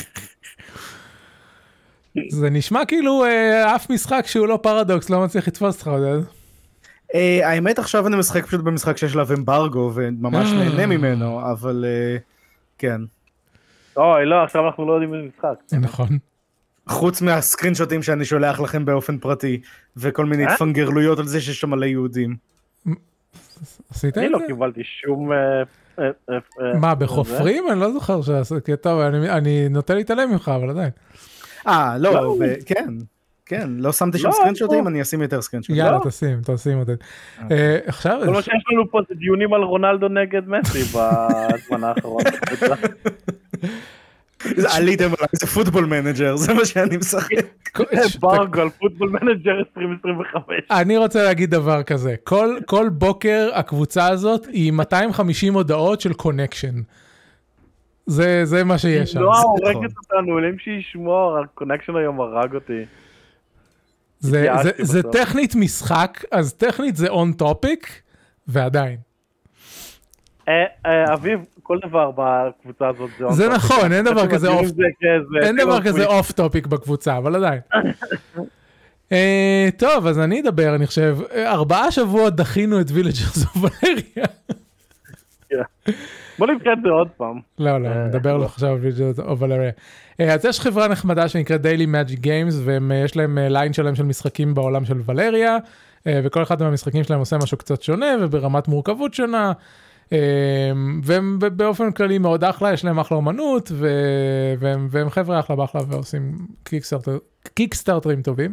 זה נשמע כאילו אף משחק שהוא לא פרדוקס, לא מצליח לתפוס אותך, עודד. האמת עכשיו אני משחק פשוט במשחק שיש לה אמברגו וממש נהנה ממנו, אבל כן. אוי לא, עכשיו אנחנו לא יודעים איזה משחק. נכון. חוץ מהסקרינשוטים שאני שולח לכם באופן פרטי, וכל מיני תפנגרלויות על זה שיש שם מלא יהודים. עשית את זה? אני לא קיבלתי שום... מה, בחופרים? אני לא זוכר שעשיתי, טוב, אני נוטה להתעלם ממך, אבל עדיין. לא, כן. כן, לא שמתי שם סקרינשוטים, אני אשים יותר סקרינשוטים. יאללה, תשים אותם. עכשיו... כל מה שיש לנו פה זה דיונים על רונלדו נגד מסי בזמן האחרון. עליתם עליי, זה פוטבול מנג'ר, זה מה שאני משחק. ברגו על פוטבול מנג'ר 2025. אני רוצה להגיד דבר כזה, כל בוקר הקבוצה הזאת היא 250 הודעות של קונקשן. זה מה שיש שם. לא, הורגת אותנו, אלים שישמור, הקונקשן היום הרג אותי. זה טכנית משחק, אז טכנית זה און טופיק, ועדיין. אביב, כל דבר בקבוצה הזאת זה און טופיק. זה נכון, אין דבר כזה אוף טופיק בקבוצה, אבל עדיין. טוב, אז אני אדבר, אני חושב, 4 שבועות דחינו את וילג'רס אוף ולריה. בוא נתקע את זה עוד פעם. לא, נדבר לו עכשיו על וילג'רס אוף ולריה. אז יש חברה נחמדה שנקראת Daily Magic Games, ויש להם ליין שלהם של משחקים בעולם של ולריה, וכל אחד מהמשחקים שלהם עושה משהו קצת שונה, וברמת מורכבות שונה, והם באופן כללי מאוד אחלה, יש להם אחלה אומנות, והם חבר'ה אחלה באחלה, ועושים קיקסטארטרים טובים.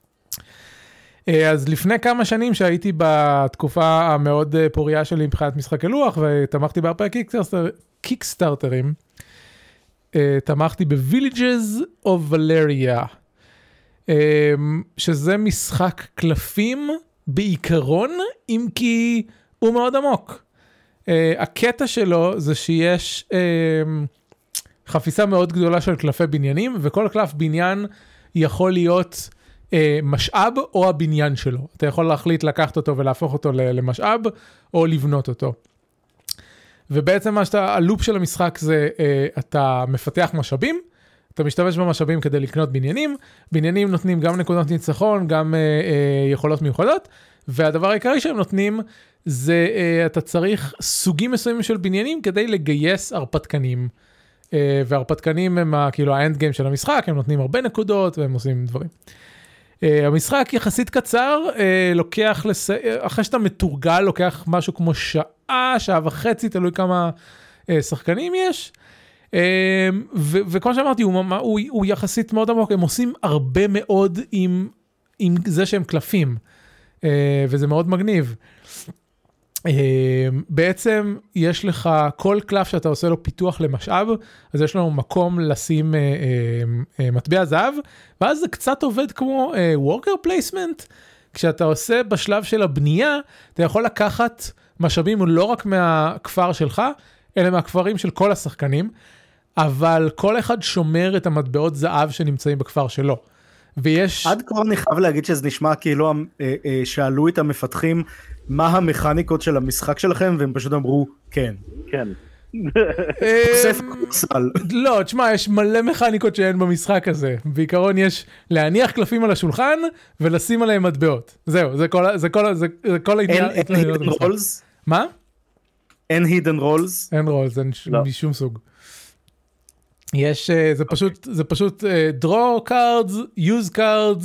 אז לפני כמה שנים שהייתי בתקופה המאוד פוריה שלי מבחינת משחקי לוח, ותמכתי בהרבה קיקסטארטרים, תמכתי ב-Villages of Valeria, שזה משחק קלפים בעיקרון, אם כי הוא מאוד עמוק. הקטע שלו זה שיש חפיסה מאוד גדולה של קלפי בניינים, וכל קלף בניין יכול להיות משאב או הבניין שלו. אתה יכול להחליט לקחת אותו ולהפוך אותו למשאב, או לבנות אותו. ובעצם הלופ של המשחק זה, אתה מפתח משאבים, אתה משתמש במשאבים כדי לקנות בניינים, בניינים נותנים גם נקודות ניצחון, גם יכולות מיוחדות, והדבר העיקרי שהם נותנים, זה אתה צריך סוגים מסוימים של בניינים, כדי לגייס הרפתקנים, והרפתקנים הם כאילו האנד גיים של המשחק, הם נותנים הרבה נקודות, והם עושים דברים. המשחק יחסית קצר, לוקח, אחרי שאתה מתורגל, לוקח משהו כמו שעה וחצי, תלוי כמה שחקנים יש, וכמו שאמרתי, הוא יחסית מאוד עמוק, הם עושים הרבה מאוד עם זה שהם קלפים, וזה מאוד מגניב. בעצם יש לך כל קלף שאתה עושה לו פיתוח למשאב, אז יש לנו מקום לשים מטבע זהב, ואז זה קצת עובד כמו worker placement, כשאתה עושה בשלב של הבנייה, אתה יכול לקחת משאבים לא רק מהכפר שלך, אלא מהכפרים של כל השחקנים, אבל כל אחד שומר את המטבעות זהב שנמצאים בכפר שלו. ויש... עד כבר אני חייב להגיד שזה נשמע כאילו שאלו את המפתחים מה המכניקות של המשחק שלכם, והם פשוט אמרו כן. כן. לא, תשמע, יש מלא מכניקות שאין במשחק הזה. בעיקרון יש להניח קלפים על השולחן, ולשים עליהם מטבעות. זהו, זה כל העניין. אין hidden rolls? מה? אין hidden rolls? אין rolls, אין משום סוג. יש, זה פשוט draw cards, use cards,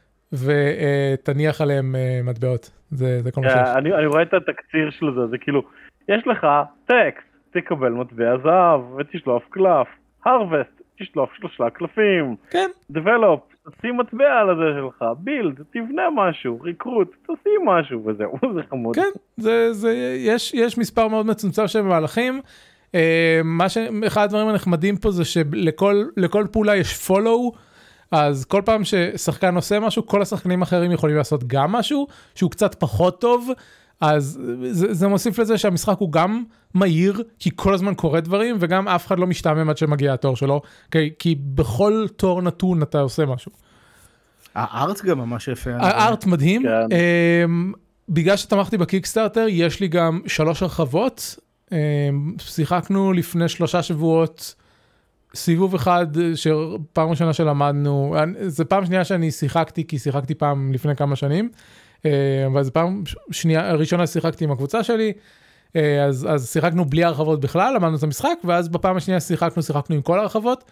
ותניח עליהם מטבעות. זה כל מה שיש. אני רואה את התקציר של זה, זה כאילו, יש לך טקסט, תקבל מטבע זהב, ותשלוף קלף, harvest, תשלוף 3 קלפים, כן. develop, תשים מטבע על זה שלך, build, תבנה משהו, recruit, תשים משהו, וזהו, זה חמוד. כן, יש מספר מאוד מצומצם של מהלכים, אחד הדברים הנחמדים פה זה שלכל פעולה יש follow, אז כל פעם ששחקן עושה משהו, כל השחקנים האחרים יכולים לעשות גם משהו, שהוא קצת פחות טוב, אז זה מוסיף לזה שהמשחק הוא גם מהיר, כי כל הזמן קורה דברים, וגם אף אחד לא משתעמם עד שמגיע התור שלו, כי בכל תור נתון אתה עושה משהו. הארט גם ממש יפה. הארט מדהים. בגלל שתמכתי בקיקסטארטר, יש לי גם 3 הרחבות, שיחקנו לפני 3 שבועות, סיבוב אחד, שפעם ראשונה שלמדנו, זה פעם שנייה שאני שיחקתי, כי שיחקתי פעם לפני כמה שנים, אבל זה פעם ראשונה שיחקתי עם הקבוצה שלי, אז שיחקנו בלי הרחבות בכלל, למדנו את המשחק, ואז בפעם השנייה שיחקנו עם כל הרחבות.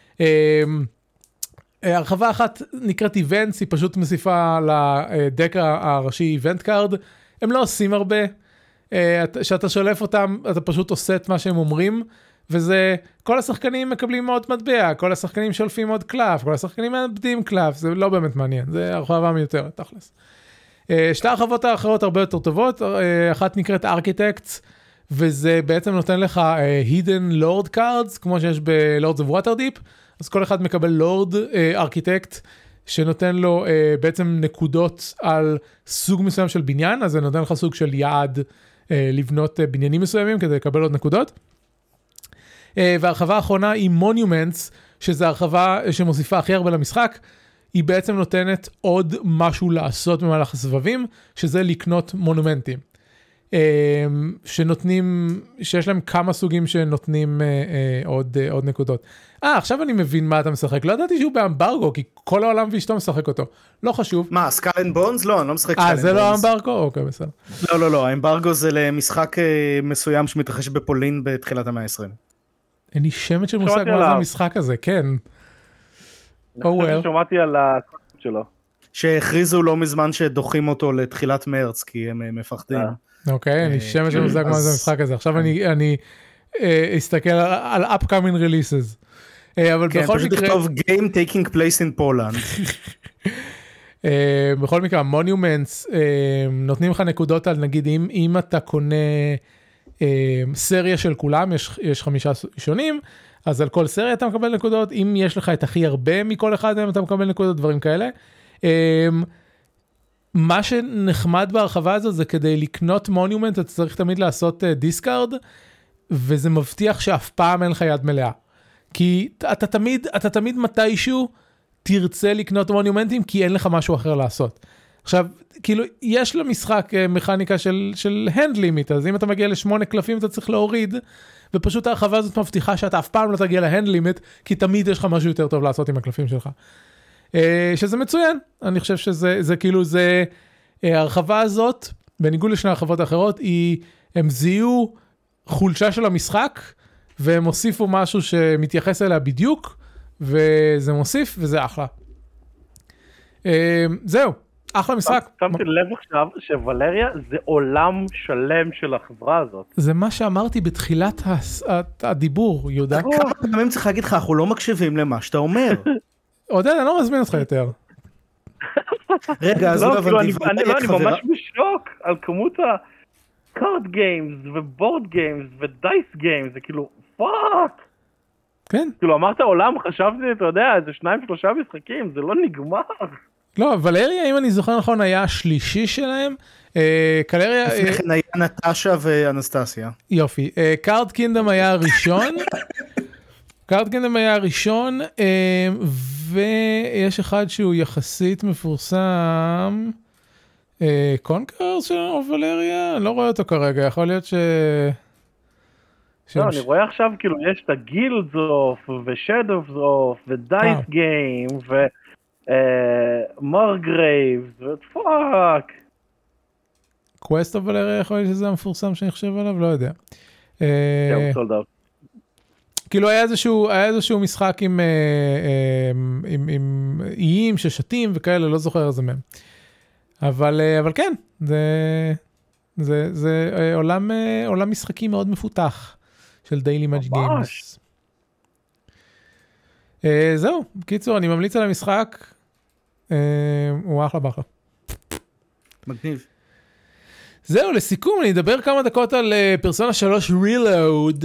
הרחבה אחת נקראת Events, היא פשוט מוסיפה לדק הראשי Event Card, הם לא עושים הרבה, שאתה שולף אותם, אתה פשוט עושה את מה שהם אומרים, וזה, כל השחקנים מקבלים עוד מטבע, כל השחקנים שולפים עוד קלף, כל השחקנים מאבדים קלף, זה לא באמת מעניין, זה הרחבה מיותרת, תכלס. שתי הרחבות האחרות הרבה יותר טובות, אחת נקראת Architects, וזה בעצם נותן לך Hidden Lord Cards, כמו שיש ב-Lords of Waterdeep, אז כל אחד מקבל Lord Architect, שנותן לו בעצם נקודות על סוג מסוים של בניין, אז זה נותן לך סוג של יעד לבנות בניינים מסוימים, כדי לקבל עוד נקודות. והרחבה האחרונה היא Monuments, שזה הרחבה שמוסיפה הכי הרבה למשחק, היא בעצם נותנת עוד משהו לעשות במהלך הסבבים, שזה לקנות מונומנטים. שיש להם כמה סוגים שנותנים עוד נקודות. עכשיו אני מבין מה אתה משחק. לא ידעתי שהוא באמברגו, כי כל העולם ואשתו משחק אותו. לא חשוב. מה, סקל אנד בונס? לא, אני לא משחק סקל אנד בונס. זה לא אמברגו? אוקיי, בסדר. לא, האמברגו זה למשחק מסוים שמתרחש בפולין בתחילת המאה ה-20. אין לי שמץ של מושג מה זה המשחק הזה, כן. שמעתי על הקונספט שלו. שהכריזו לא מזמן שדוחים אותו לתחילת מרץ, כי הם מפחדים. אוקיי, אני שמץ של מושג מה זה המשחק הזה. עכשיו אני אסתכל על upcoming releases. אבל כן, פשוט לכתוב game taking place in Poland. בכל מקרה, Monuments נותנים לך נקודות על, נגיד, אם אתה קונה סריה של כולם, יש 5 שונים, אז על כל סריה אתה מקבל נקודות, אם יש לך את הכי הרבה מכל אחד, אתה מקבל נקודות, דברים כאלה. מה שנחמד בהרחבה הזו, זה כדי לקנות מונומנט, אתה צריך תמיד לעשות דיסקארד, וזה מבטיח שאף פעם אין לך יד מלאה. כי אתה תמיד מתישהו תרצה לקנות מונומנטים, כי אין לך משהו אחר לעשות. עכשיו, כאילו, יש למשחק מכניקה של hand limit, אז אם אתה מגיע ל8 קלפים, אתה צריך להוריד, ופשוט הרחבה הזאת מבטיחה שאתה אף פעם לא תגיע ל-hand limit, כי תמיד יש לך משהו יותר טוב לעשות עם הקלפים שלך. שזה מצוין, אני חושב שזה כאילו, זה, הרחבה הזאת, בניגוד לשני הרחבות האחרות, הם זיהו חולשה של המשחק, והם הוסיפו משהו שמתייחס אליה בדיוק, וזה מוסיף, וזה אחלה. זהו, אחלה משחק. שמתי לב עכשיו שוולריה זה עולם שלם של החברה הזאת. זה מה שאמרתי בתחילת הדיבור, יהודה. כמה פעמים צריך להגיד לך, אנחנו לא מקשיבים למה שאתה אומר. עודד, אני לא מזמין אותך יותר. רגע, אז לא הבנתי. אני ממש בשוק על כמות ה-card games ו-board games ו-dice games, זה כאילו, פאק. כן. כאילו אמרת עולם, חשבתי, אתה יודע, איזה 2-3 משחקים, זה לא נגמר. לא, ולריה, אם אני זוכר נכון, היה השלישי שלהם. קלריה... לפני כן היה נטשה ואנסטסיה. יופי. קארד קינדום היה הראשון. קארד קינדום היה הראשון, ויש אחד שהוא יחסית מפורסם. קונקרס של ולריה? אני לא רואה אותו כרגע, יכול להיות ש... לא, אני רואה עכשיו, כאילו, יש את הגילדס אוף, ושדופס אוף, ודייס גיים, מרגרייבס, ופאק. קווסט אוף ולריה, יכול להיות שזה המפורסם שאני חושב עליו? לא יודע. כאילו היה איזשהו משחק עם איים ששתים וכאלה, לא זוכר איזה מהם. אבל כן, זה עולם משחקים מאוד מפותח של דיילי מאג' גיימס. זהו, בקיצור, אני ממליץ על המשחק, הוא אחלה באחלה. מגניב. זהו, לסיכום, אני אדבר כמה דקות על פרסונה 3 Reload.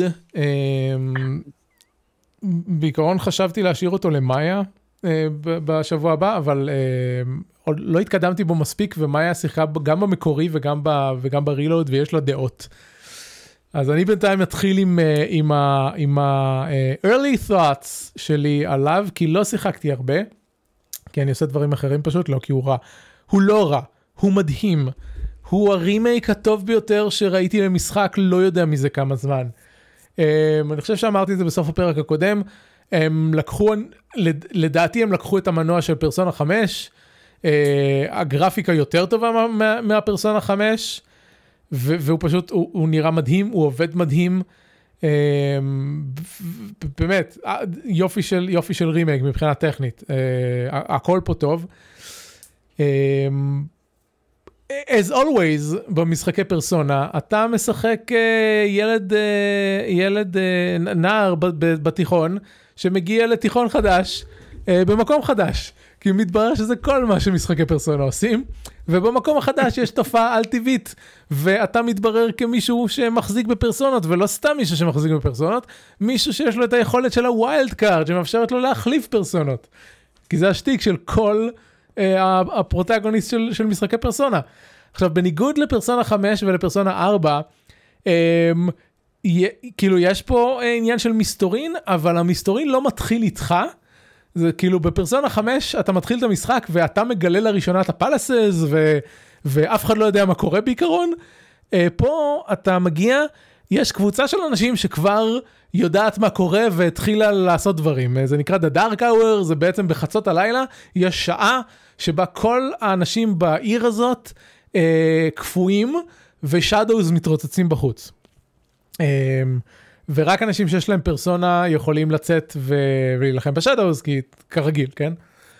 בעיקרון חשבתי להשאיר אותו למאיה בשבוע הבא, אבל עוד לא התקדמתי בו מספיק, ומאיה שיחקה גם במקורי וגם ב-Reload, ויש לה דעות. אז אני בינתיים אתחיל עם ה-early thoughts שלי עליו, כי לא שיחקתי הרבה, כי אני עושה דברים אחרים פשוט, לא כי הוא רע. הוא לא רע, הוא מדהים. הוא הרימייק הטוב ביותר שראיתי למשחק, לא יודע מזה כמה זמן. אני חושב שאמרתי את זה בסוף הפרק הקודם, לדעתי הם לקחו את המנוע של פרסונה 5, הגרפיקה יותר טובה מהפרסונה 5, והוא פשוט, הוא נראה מדהים, הוא עובד מדהים, באמת, יופי של רימייק מבחינה טכנית, הכל פה טוב. as always, במשחקי פרסונה, אתה משחק ילד נער בתיכון, שמגיע לתיכון חדש, במקום חדש. כי מתברר שזה כל מה שמשחקי פרסונה עושים, ובמקום החדש יש תופעה על טבעית, ואתה מתברר כמישהו שמחזיק בפרסונות, ולא סתם מישהו שמחזיק בפרסונות, מישהו שיש לו את היכולת של הווילד קארד, שמאפשרת לו להחליף פרסונות. כי זה השתיק של כל הפרוטגוניסט של משחקי פרסונה. עכשיו, בניגוד לפרסונה 5 ולפרסונה 4, כאילו יש פה עניין של מסתורין, אבל המסתורין לא מתחיל איתך, זה כאילו בפרסונה 5 אתה מתחיל את המשחק ואתה מגלה לראשונה את הפלסס ואף אחד לא יודע מה קורה בעיקרון. פה אתה מגיע, יש קבוצה של אנשים שכבר יודעת מה קורה והתחילה לעשות דברים. זה נקרא The Dark Hour, זה בעצם בחצות הלילה, יש שעה שבה כל האנשים בעיר הזאת קפואים ושאדווז מתרוצצים בחוץ. ורק אנשים שיש להם פרסונה יכולים לצאת ולהילחם בשאדווז, כי כרגיל, כן?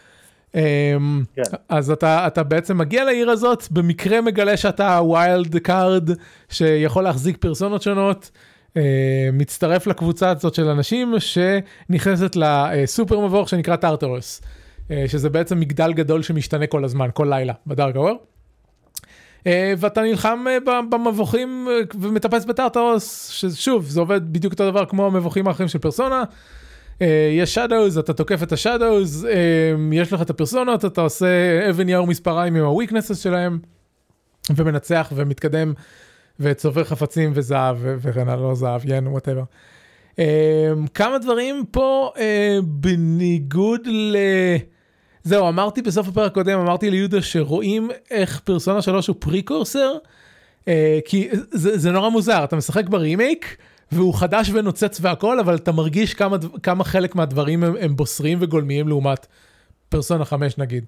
אז אתה בעצם מגיע לעיר הזאת, במקרה מגלה שאתה ווילד קארד שיכול להחזיק פרסונות שונות, מצטרף לקבוצה הזאת של אנשים שנכנסת לסופר מבוך שנקרא טרטרוס, שזה בעצם מגדל גדול שמשתנה כל הזמן, כל לילה, בדארק אוור. ואתה נלחם במבוכים ומטפס בטרטרוס, ששוב, זה עובד בדיוק אותו דבר כמו המבוכים האחרים של פרסונה. יש shadows, אתה תוקף את השאדוז, יש לך את הפרסונות, אתה עושה אבן יער מספריים עם ה-weaknesses שלהם, ומנצח ומתקדם, וצובר חפצים וזהב, וכן לא זהב, ין, whatever. כמה דברים פה, בניגוד זהו, אמרתי בסוף הפרק קודם, אמרתי ליהודה שרואים איך פרסונה 3 הוא פריקורסר, כי זה נורא מוזר, אתה משחק ברימייק, והוא חדש ונוצץ והכל, אבל אתה מרגיש כמה חלק מהדברים הם בוסריים וגולמיים לעומת פרסונה 5 נגיד.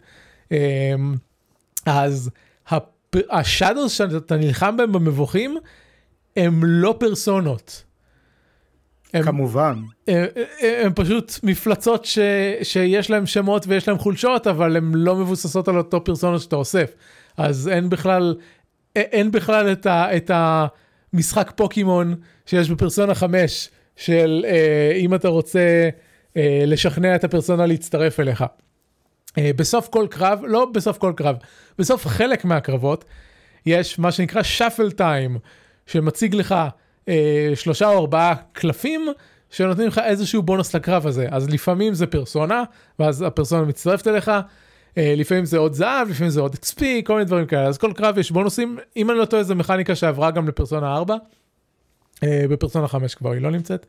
אז השאדוס שאתה נלחם בהם במבוכים, הם לא פרסונות. כמובן. הם פשוט מפלצות שיש להם שמות ויש להם חולשות, אבל הן לא מבוססות על אותו פרסונות שאתה אוסף. אז אין בכלל את המשחק פוקימון שיש בפרסונה 5, של אם אתה רוצה לשכנע את הפרסונה להצטרף אליך. בסוף כל קרב, לא בסוף כל קרב, בסוף חלק מהקרבות, יש מה שנקרא שפל טיים, שמציג לך 3 או 4 קלפים, שנותנים לך איזשהו בונוס לקרב הזה. אז לפעמים זה פרסונה, ואז הפרסונה מצטרפת אליך, לפעמים זה עוד זהב, לפעמים זה עוד XP, כל מיני דברים כאלה. אז כל קרב יש בונוסים, אם אני לא טועה, זו מכניקה שעברה גם לפרסונה 4, בפרסונה 5 כבר היא לא נמצאת.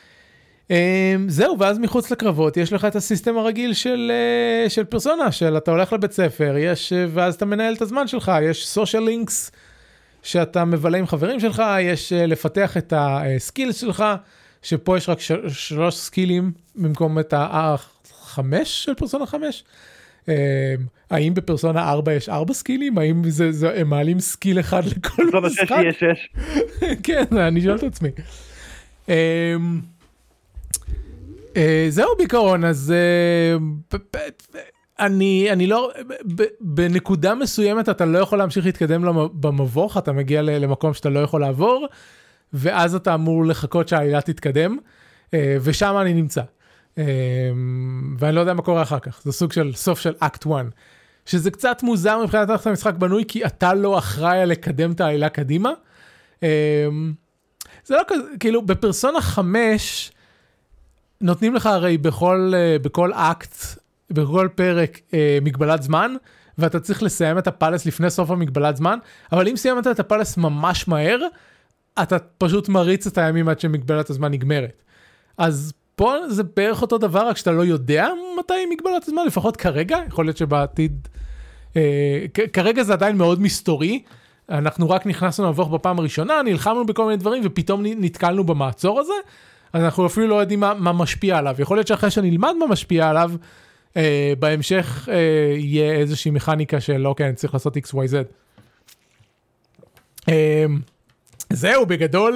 זהו, ואז מחוץ לקרבות יש לך את הסיסטם הרגיל של פרסונה, של אתה הולך לבית ספר, ואז אתה מנהל את הזמן שלך, יש סושיאל לינקס, שאתה מבלה עם חברים שלך, יש לפתח את הסקילס שלך, שפה יש רק 3 סקילים, במקום את ה-5 של פרסונה 5. האם בפרסונה 4 יש 4 סקילים? האם הם מעלים סקיל אחד לכל משחק? פרסונה 6 יש 6. כן, אני שואל את עצמי. זהו בעיקרון, אז אני לא, בנקודה מסוימת אתה לא יכול להמשיך להתקדם במבוך, אתה מגיע למקום שאתה לא יכול לעבור, ואז אתה אמור לחכות שהעלילה תתקדם, ושם אני נמצא. ואני לא יודע מה קורה אחר כך, זה סוג של סוף של אקט 1, שזה קצת מוזר מבחינת איך המשחק בנוי, כי אתה לא אחראי לקדם את העלילה קדימה. זה לא כזה, כאילו בפרסונה 5, נותנים לך הרי בכל אקט, בכל פרק מגבלת זמן, ואתה צריך לסיים את הפלס לפני סוף המגבלת זמן, אבל אם סיימת את הפלס ממש מהר, אתה פשוט מריץ את הימים עד שמגבלת הזמן נגמרת. אז פה זה בערך אותו דבר, רק שאתה לא יודע מתי מגבלת הזמן, לפחות כרגע, יכול להיות שבעתיד, כרגע זה עדיין מאוד מסתורי, אנחנו רק נכנסנו למבוך בפעם הראשונה, נלחמנו בכל מיני דברים, ופתאום נתקלנו במעצור הזה, אז אנחנו אפילו לא יודעים מה משפיע עליו. יכול להיות שאחרי שנלמד מה משפיע עליו, בהמשך יהיה איזושהי מכניקה של אוקיי, אני צריך לעשות XYZ. זהו, בגדול,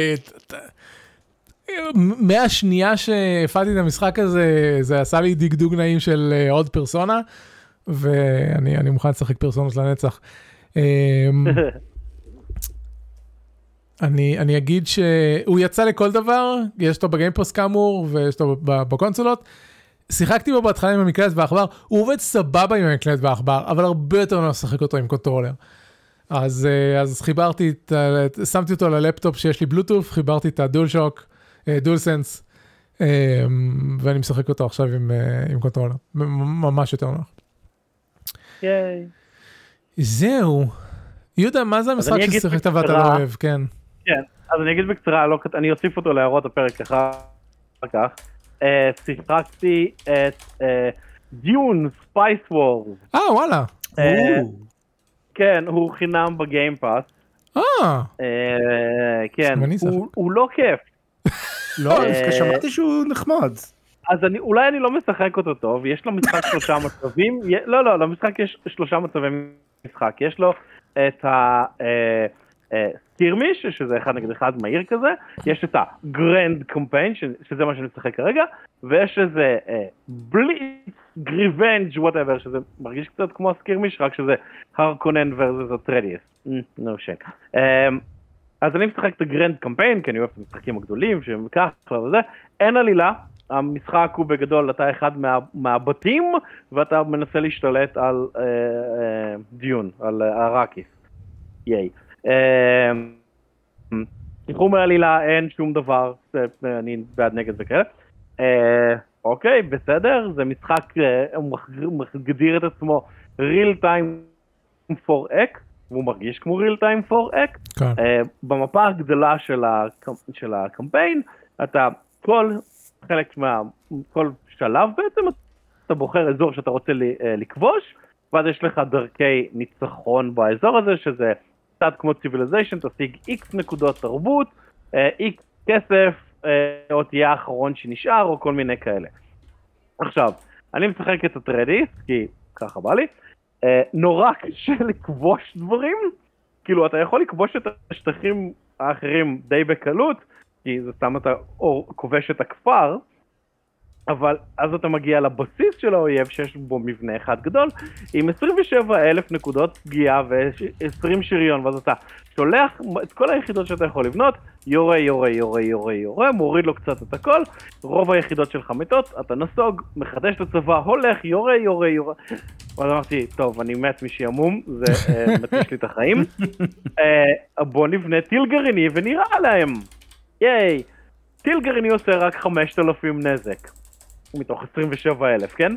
מהשנייה שהפעלתי את המשחק הזה, זה עשה לי דגדוג נעים של עוד פרסונה, ואני מוכן לשחק פרסונות לנצח. אני אגיד שהוא יצא לכל דבר, יש אותו בגיימפוס כאמור, ויש אותו בקונסולות. שיחקתי בו בהתחלה עם המקלט והעכבר, הוא עובד סבבה עם המקלט והעכבר, אבל הרבה יותר לא לשחק אותו עם קונטרולר. אז חיברתי, שמתי אותו ללפטופ שיש לי בלוטוף, חיברתי את הדולשוק, דולסנס, ואני משחק אותו עכשיו עם קונטרולר. ממש יותר נוח. ייי. זהו. יהודה, מה זה המשחק ששיחקת ואתה לא אוהב? כן. כן, אז אני אגיד בקצרה, אני אוסיף אותו להערות הפרק אחר כך. שיחקתי את דיון ספייס וורס. וואלה. כן, הוא חינם בגיימפאס. כן, הוא לא כיף. לא, שמעתי שהוא נחמד. אז אולי אני לא משחק אותו טוב, יש לו משחק 3 מצבים, לא, למשחק יש 3 מצבי משחק, יש לו את סקירמיש, שזה 1 נגד 1 מהיר כזה, יש את הגרנד קמפיין, שזה מה שאני משחק כרגע, ויש איזה בליץ, גריבנג' whatever, שזה מרגיש קצת כמו הסקירמיש, רק שזה הרקונן versus הטרדיאס, no shit. אז אני משחק את הגרנד קמפיין, כי אני אוהב את המשחקים הגדולים, שהם ככה וזה, אין עלילה, המשחק הוא בגדול, אתה אחד מהבתים, ואתה מנסה להשתלט על דיון, על אראקיס. ייי. תחום העלילה אין שום דבר, אני בעד נגד וכאלה. אוקיי, בסדר, זה משחק, הוא מגדיר את עצמו real time for X, והוא מרגיש כמו real time for X. במפה הגדולה של הקמפיין, אתה כל שלב בעצם, אתה בוחר אזור שאתה רוצה לכבוש, ואז יש לך דרכי ניצחון באזור הזה, שזה קצת כמו ציביליזיישן, תשיג X נקודות תרבות, X כסף, או תהיה האחרון שנשאר, או כל מיני כאלה. עכשיו, אני משחק את הטרדיס, כי ככה בא לי, נורא קשה לכבוש דברים, כאילו אתה יכול לכבוש את השטחים האחרים די בקלות, כי זה סתם אתה כובש את הכפר, אבל אז אתה מגיע לבסיס של האויב שיש בו מבנה אחד גדול, עם 27,000 נקודות פגיעה ו20 שריון, ואז אתה שולח את כל היחידות שאתה יכול לבנות, יורה, מוריד לו קצת את הכל, רוב היחידות שלך מתות, אתה נסוג, מחדש את הצבא, הולך, יורה. ואז אמרתי, טוב, אני מת משיעמום, זה מתיש לי את החיים, בוא נבנה טיל גרעיני ונראה להם. ייי, טיל גרעיני עושה רק 5,000 נזק, מתוך 27,000, כן?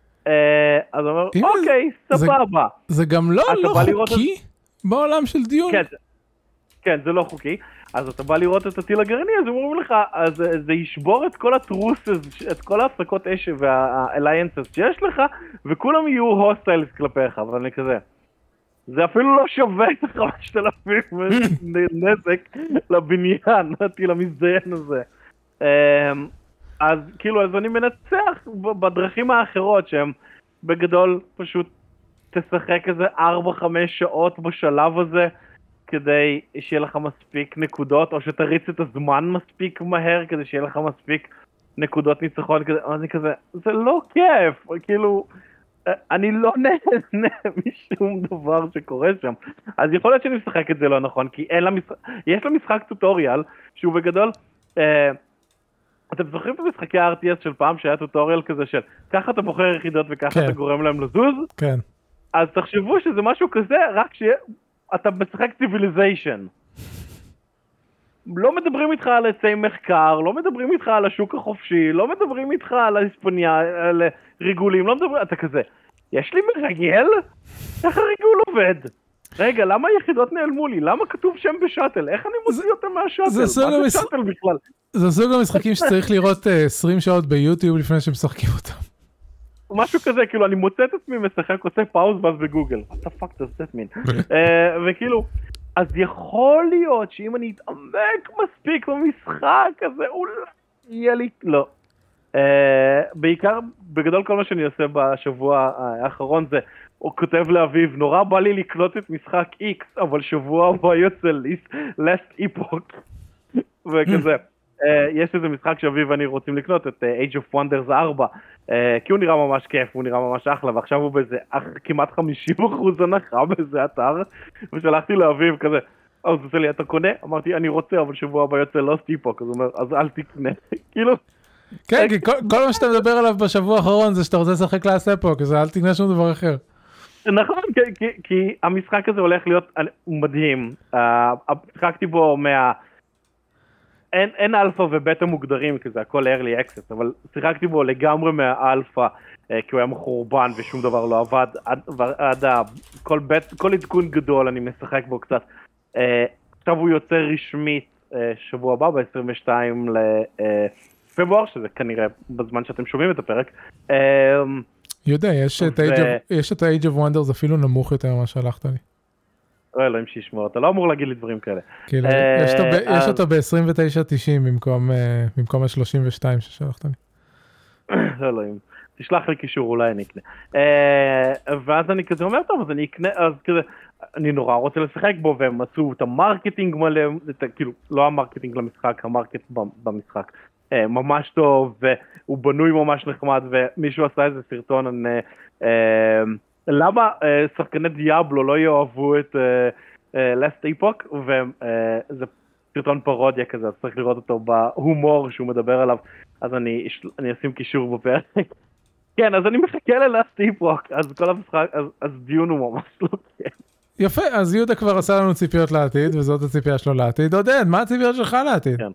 אז אומר, אוקיי, סבבה. זה גם לא חוקי בעולם של דיון? כן, זה לא חוקי. אז אתה בא לראות את הטיל הגרעיני, אז אומרים לך, אז זה ישבור את כל הטרוסס, את כל ההפסקות אש והאליינסס שיש לך, וכולם יהיו הוסטיילס כלפיך, אבל אני כזה. זה אפילו לא שווה את 5,000 נזק לבניין, הטיל המזדיין הזה. אז כאילו, אז אני מנצח בדרכים האחרות, שהם בגדול פשוט תשחק איזה 4-5 שעות בשלב הזה, כדי שיהיה לך מספיק נקודות, או שתריץ את הזמן מספיק מהר, כדי שיהיה לך מספיק נקודות ניצחון, אני כזה, זה לא כיף, כאילו, אני לא נהנה משום דבר שקורה שם. אז יכול להיות שאני משחק את זה לא נכון, כי יש לה משחק טוטוריאל, שהוא בגדול, אתם זוכרים את המשחקי ה-RTS של פעם, שהיה טוטוריאל כזה של, ככה אתה בוחר יחידות וככה אתה גורם להם לזוז? כן. אז תחשבו שזה משהו כזה, רק שאתה משחק ציביליזיישן. לא מדברים איתך על עצי מחקר, לא מדברים איתך על השוק החופשי, לא מדברים איתך על ההיספניה, על ריגולים, לא מדברים, אתה כזה, יש לי מרגל? איך הריגול עובד? רגע, למה היחידות נעלמו לי? למה כתוב שם בשאטל? איך אני מוציא אותם מהשאטל? מה זה שאטל בכלל? זה סוג המשחקים שצריך לראות 20 שעות ביוטיוב לפני שמשחקים אותם. משהו כזה, כאילו אני מוצא את עצמי משחק, עושה פאוז ואז בגוגל. What the fuck does that mean? וכאילו, אז יכול להיות שאם אני אתעמק מספיק במשחק הזה, אולי יהיה לי... לא. בעיקר, בגדול כל מה שאני עושה בשבוע האחרון זה, הוא כותב לאביב, נורא בא לי לקנות את משחק X, אבל שבוע הבא יוצא last epoch. וכזה. יש איזה משחק שאביב ואני רוצים לקנות, את Age of Wonders 4, כי הוא נראה ממש כיף, הוא נראה ממש אחלה, ועכשיו הוא באיזה כמעט 50% הנחה באיזה אתר, ושלחתי לאביב כזה, אז עושה לי, אתה קונה? אמרתי, אני רוצה, אבל שבוע הבא יוצא לא סטיפוק, אז הוא אומר, אז אל תקנה, כאילו. כן, כי כל מה שאתה מדבר עליו בשבוע האחרון זה שאתה רוצה לשחק לאסטפוק, אז אל תקנה שום דבר אחר. נכון, כי המשחק הזה הולך להיות מדהים, שיחקתי בו אין אלפא ובטא מוגדרים, כי זה הכל early access, אבל שיחקתי בו לגמרי מהאלפא, כי הוא היה מחורבן ושום דבר לא עבד, עד כל עדכון גדול אני משחק בו קצת. עכשיו הוא יוצא רשמית שבוע הבא, ב-22 לפברואר, שזה כנראה בזמן שאתם שומעים את הפרק. יודע, יש את ה-Age of Wonders אפילו נמוך יותר ממה שהלכת לי. אלוהים שישמור, אתה לא אמור להגיד לי דברים כאלה. כאילו, יש אותו ב-29.90 במקום ה-32 ששלחת לי. אלוהים, תשלח לי קישור, אולי אני אקנה. ואז אני כזה אומר, טוב, אז אני אקנה, אז כזה, אני נורא רוצה לשחק בו, והם עשו את המרקטינג מלא, כאילו, לא המרקטינג למשחק, המרקט במשחק. ממש טוב, והוא בנוי ממש נחמד, ומישהו עשה איזה סרטון, למה שחקני דיאבלו לא יאהבו את Last Epoch, וזה סרטון פרודיה כזה, אז צריך לראות אותו בהומור שהוא מדבר עליו, אז אני אשים קישור בפרק. כן, אז אני מחכה ל-Last Epoch, אז כל המשחק, אז דיון הוא ממש לא כן. יפה, אז יהודה כבר עשה לנו ציפיות לעתיד, וזאת הציפייה שלו לעתיד. עודד, מה הציפיות שלך לעתיד? כן.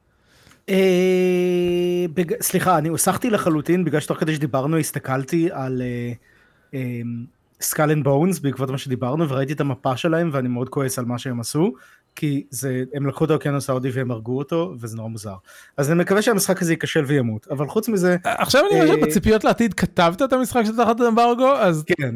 סליחה, אני הוסחתי לחלוטין, בגלל שתוך כדי שדיברנו, הסתכלתי על סקל אנד בונס, בעקבות מה שדיברנו, וראיתי את המפה שלהם, ואני מאוד כועס על מה שהם עשו, כי הם לקחו את האוקיינוס ההודי והם הרגו אותו, וזה נורא מוזר. אז אני מקווה שהמשחק הזה ייכשל וימות, אבל חוץ מזה... עכשיו אני רואה שבציפיות לעתיד כתבת את המשחק שתחת אמברגו, אז... כן.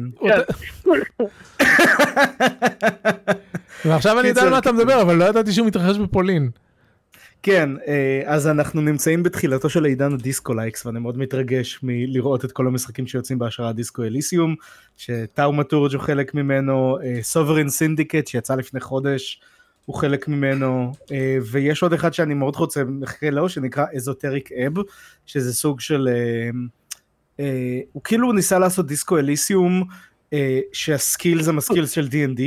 ועכשיו אני יודע על מה אתה מדבר, אבל לא ידעתי שהוא מתרחש בפולין. כן, אז אנחנו נמצאים בתחילתו של העידן הדיסקו לייקס, ואני מאוד מתרגש מלראות את כל המשחקים שיוצאים בהשראת דיסקו אליסיום, שטאומטורג' הוא חלק ממנו, סוברין סינדיקט שיצא לפני חודש, הוא חלק ממנו, ויש עוד אחד שאני מאוד רוצה, מחכה לו, שנקרא אזוטריק אב, שזה סוג של, הוא כאילו ניסה לעשות דיסקו אליסיום, שהסקילס הם הסקילס של D&D,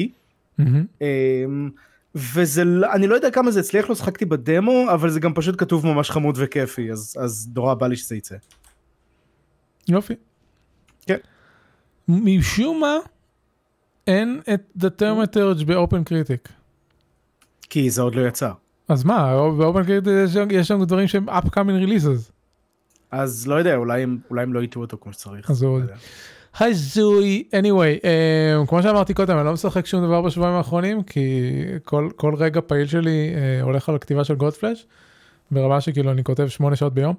וזה, אני לא יודע כמה זה הצליח, לא שחקתי בדמו, אבל זה גם פשוט כתוב ממש חמוד וכיפי, אז נורא בא לי שזה יצא. יופי. כן. משום מה, אין את The Termaturge באופן קריטיק. כי זה עוד לא יצא. אז מה, באופן קריטיק יש שם דברים שהם upcoming releases. אז לא יודע, אולי הם לא יטעו אותו כמו שצריך. אז עוד. הזוי, anyway, כמו שאמרתי קודם, אני לא משחק שום דבר בשבועיים האחרונים, כי כל רגע פעיל שלי הולך על הכתיבה של גודפלש, ברמה שכאילו אני כותב 8 שעות ביום.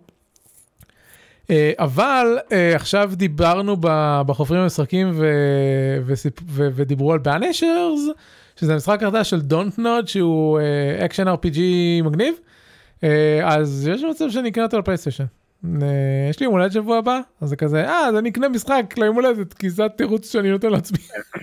אבל עכשיו דיברנו בחופרים המשחקים ודיברו על Banishers, שזה משחק חדש של Don't Nod, שהוא אקשן RPG מגניב, אז יש מצב שאני אקנה אותו על פלייסטיישן. יש לי יום הולדת שבוע הבא, אז זה כזה, אז אני אקנה משחק ליום הולדת, כי זה התירוץ שאני נותן לעצמי.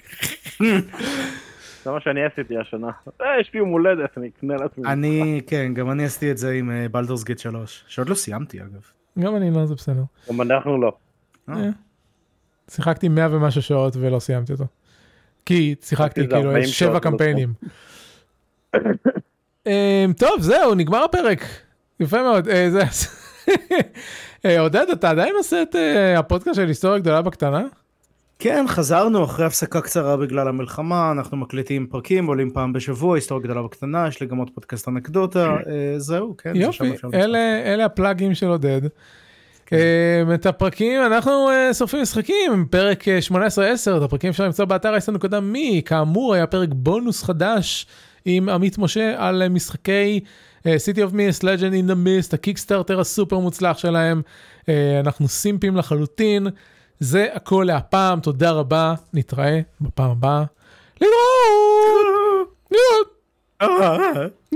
זה מה שאני עשיתי השנה. יש לי יום הולדת, אני אקנה לעצמי. כן, גם אני עשיתי את זה עם בלדורס גייט 3, שעוד לא סיימתי אגב. גם אני לא, זה בסדר. גם אנחנו לא. שיחקתי 100 ומשהו שעות ולא סיימתי אותו. כי שיחקתי כאילו 7 קמפיינים. טוב, זהו, נגמר הפרק. יפה מאוד. עודד, אתה עדיין עושה את הפודקאסט של היסטוריה גדולה בקטנה? כן, חזרנו אחרי הפסקה קצרה בגלל המלחמה, אנחנו מקליטים פרקים, עולים פעם בשבוע, היסטוריה גדולה בקטנה, יש לי גם עוד פודקאסט אנקדוטה, זהו, כן. יופי, אלה הפלאגים של עודד. את הפרקים, אנחנו שורפים משחקים, פרק 18-10, את הפרקים אפשר למצוא באתר היסטוריה.מי, כאמור היה פרק בונוס חדש עם עמית משה על משחקי City of Mist, Legend in the Mist, הקיקסטארטר הסופר מוצלח שלהם, אנחנו סימפים לחלוטין, זה הכל להפעם, תודה רבה, נתראה בפעם הבאה, להתראות!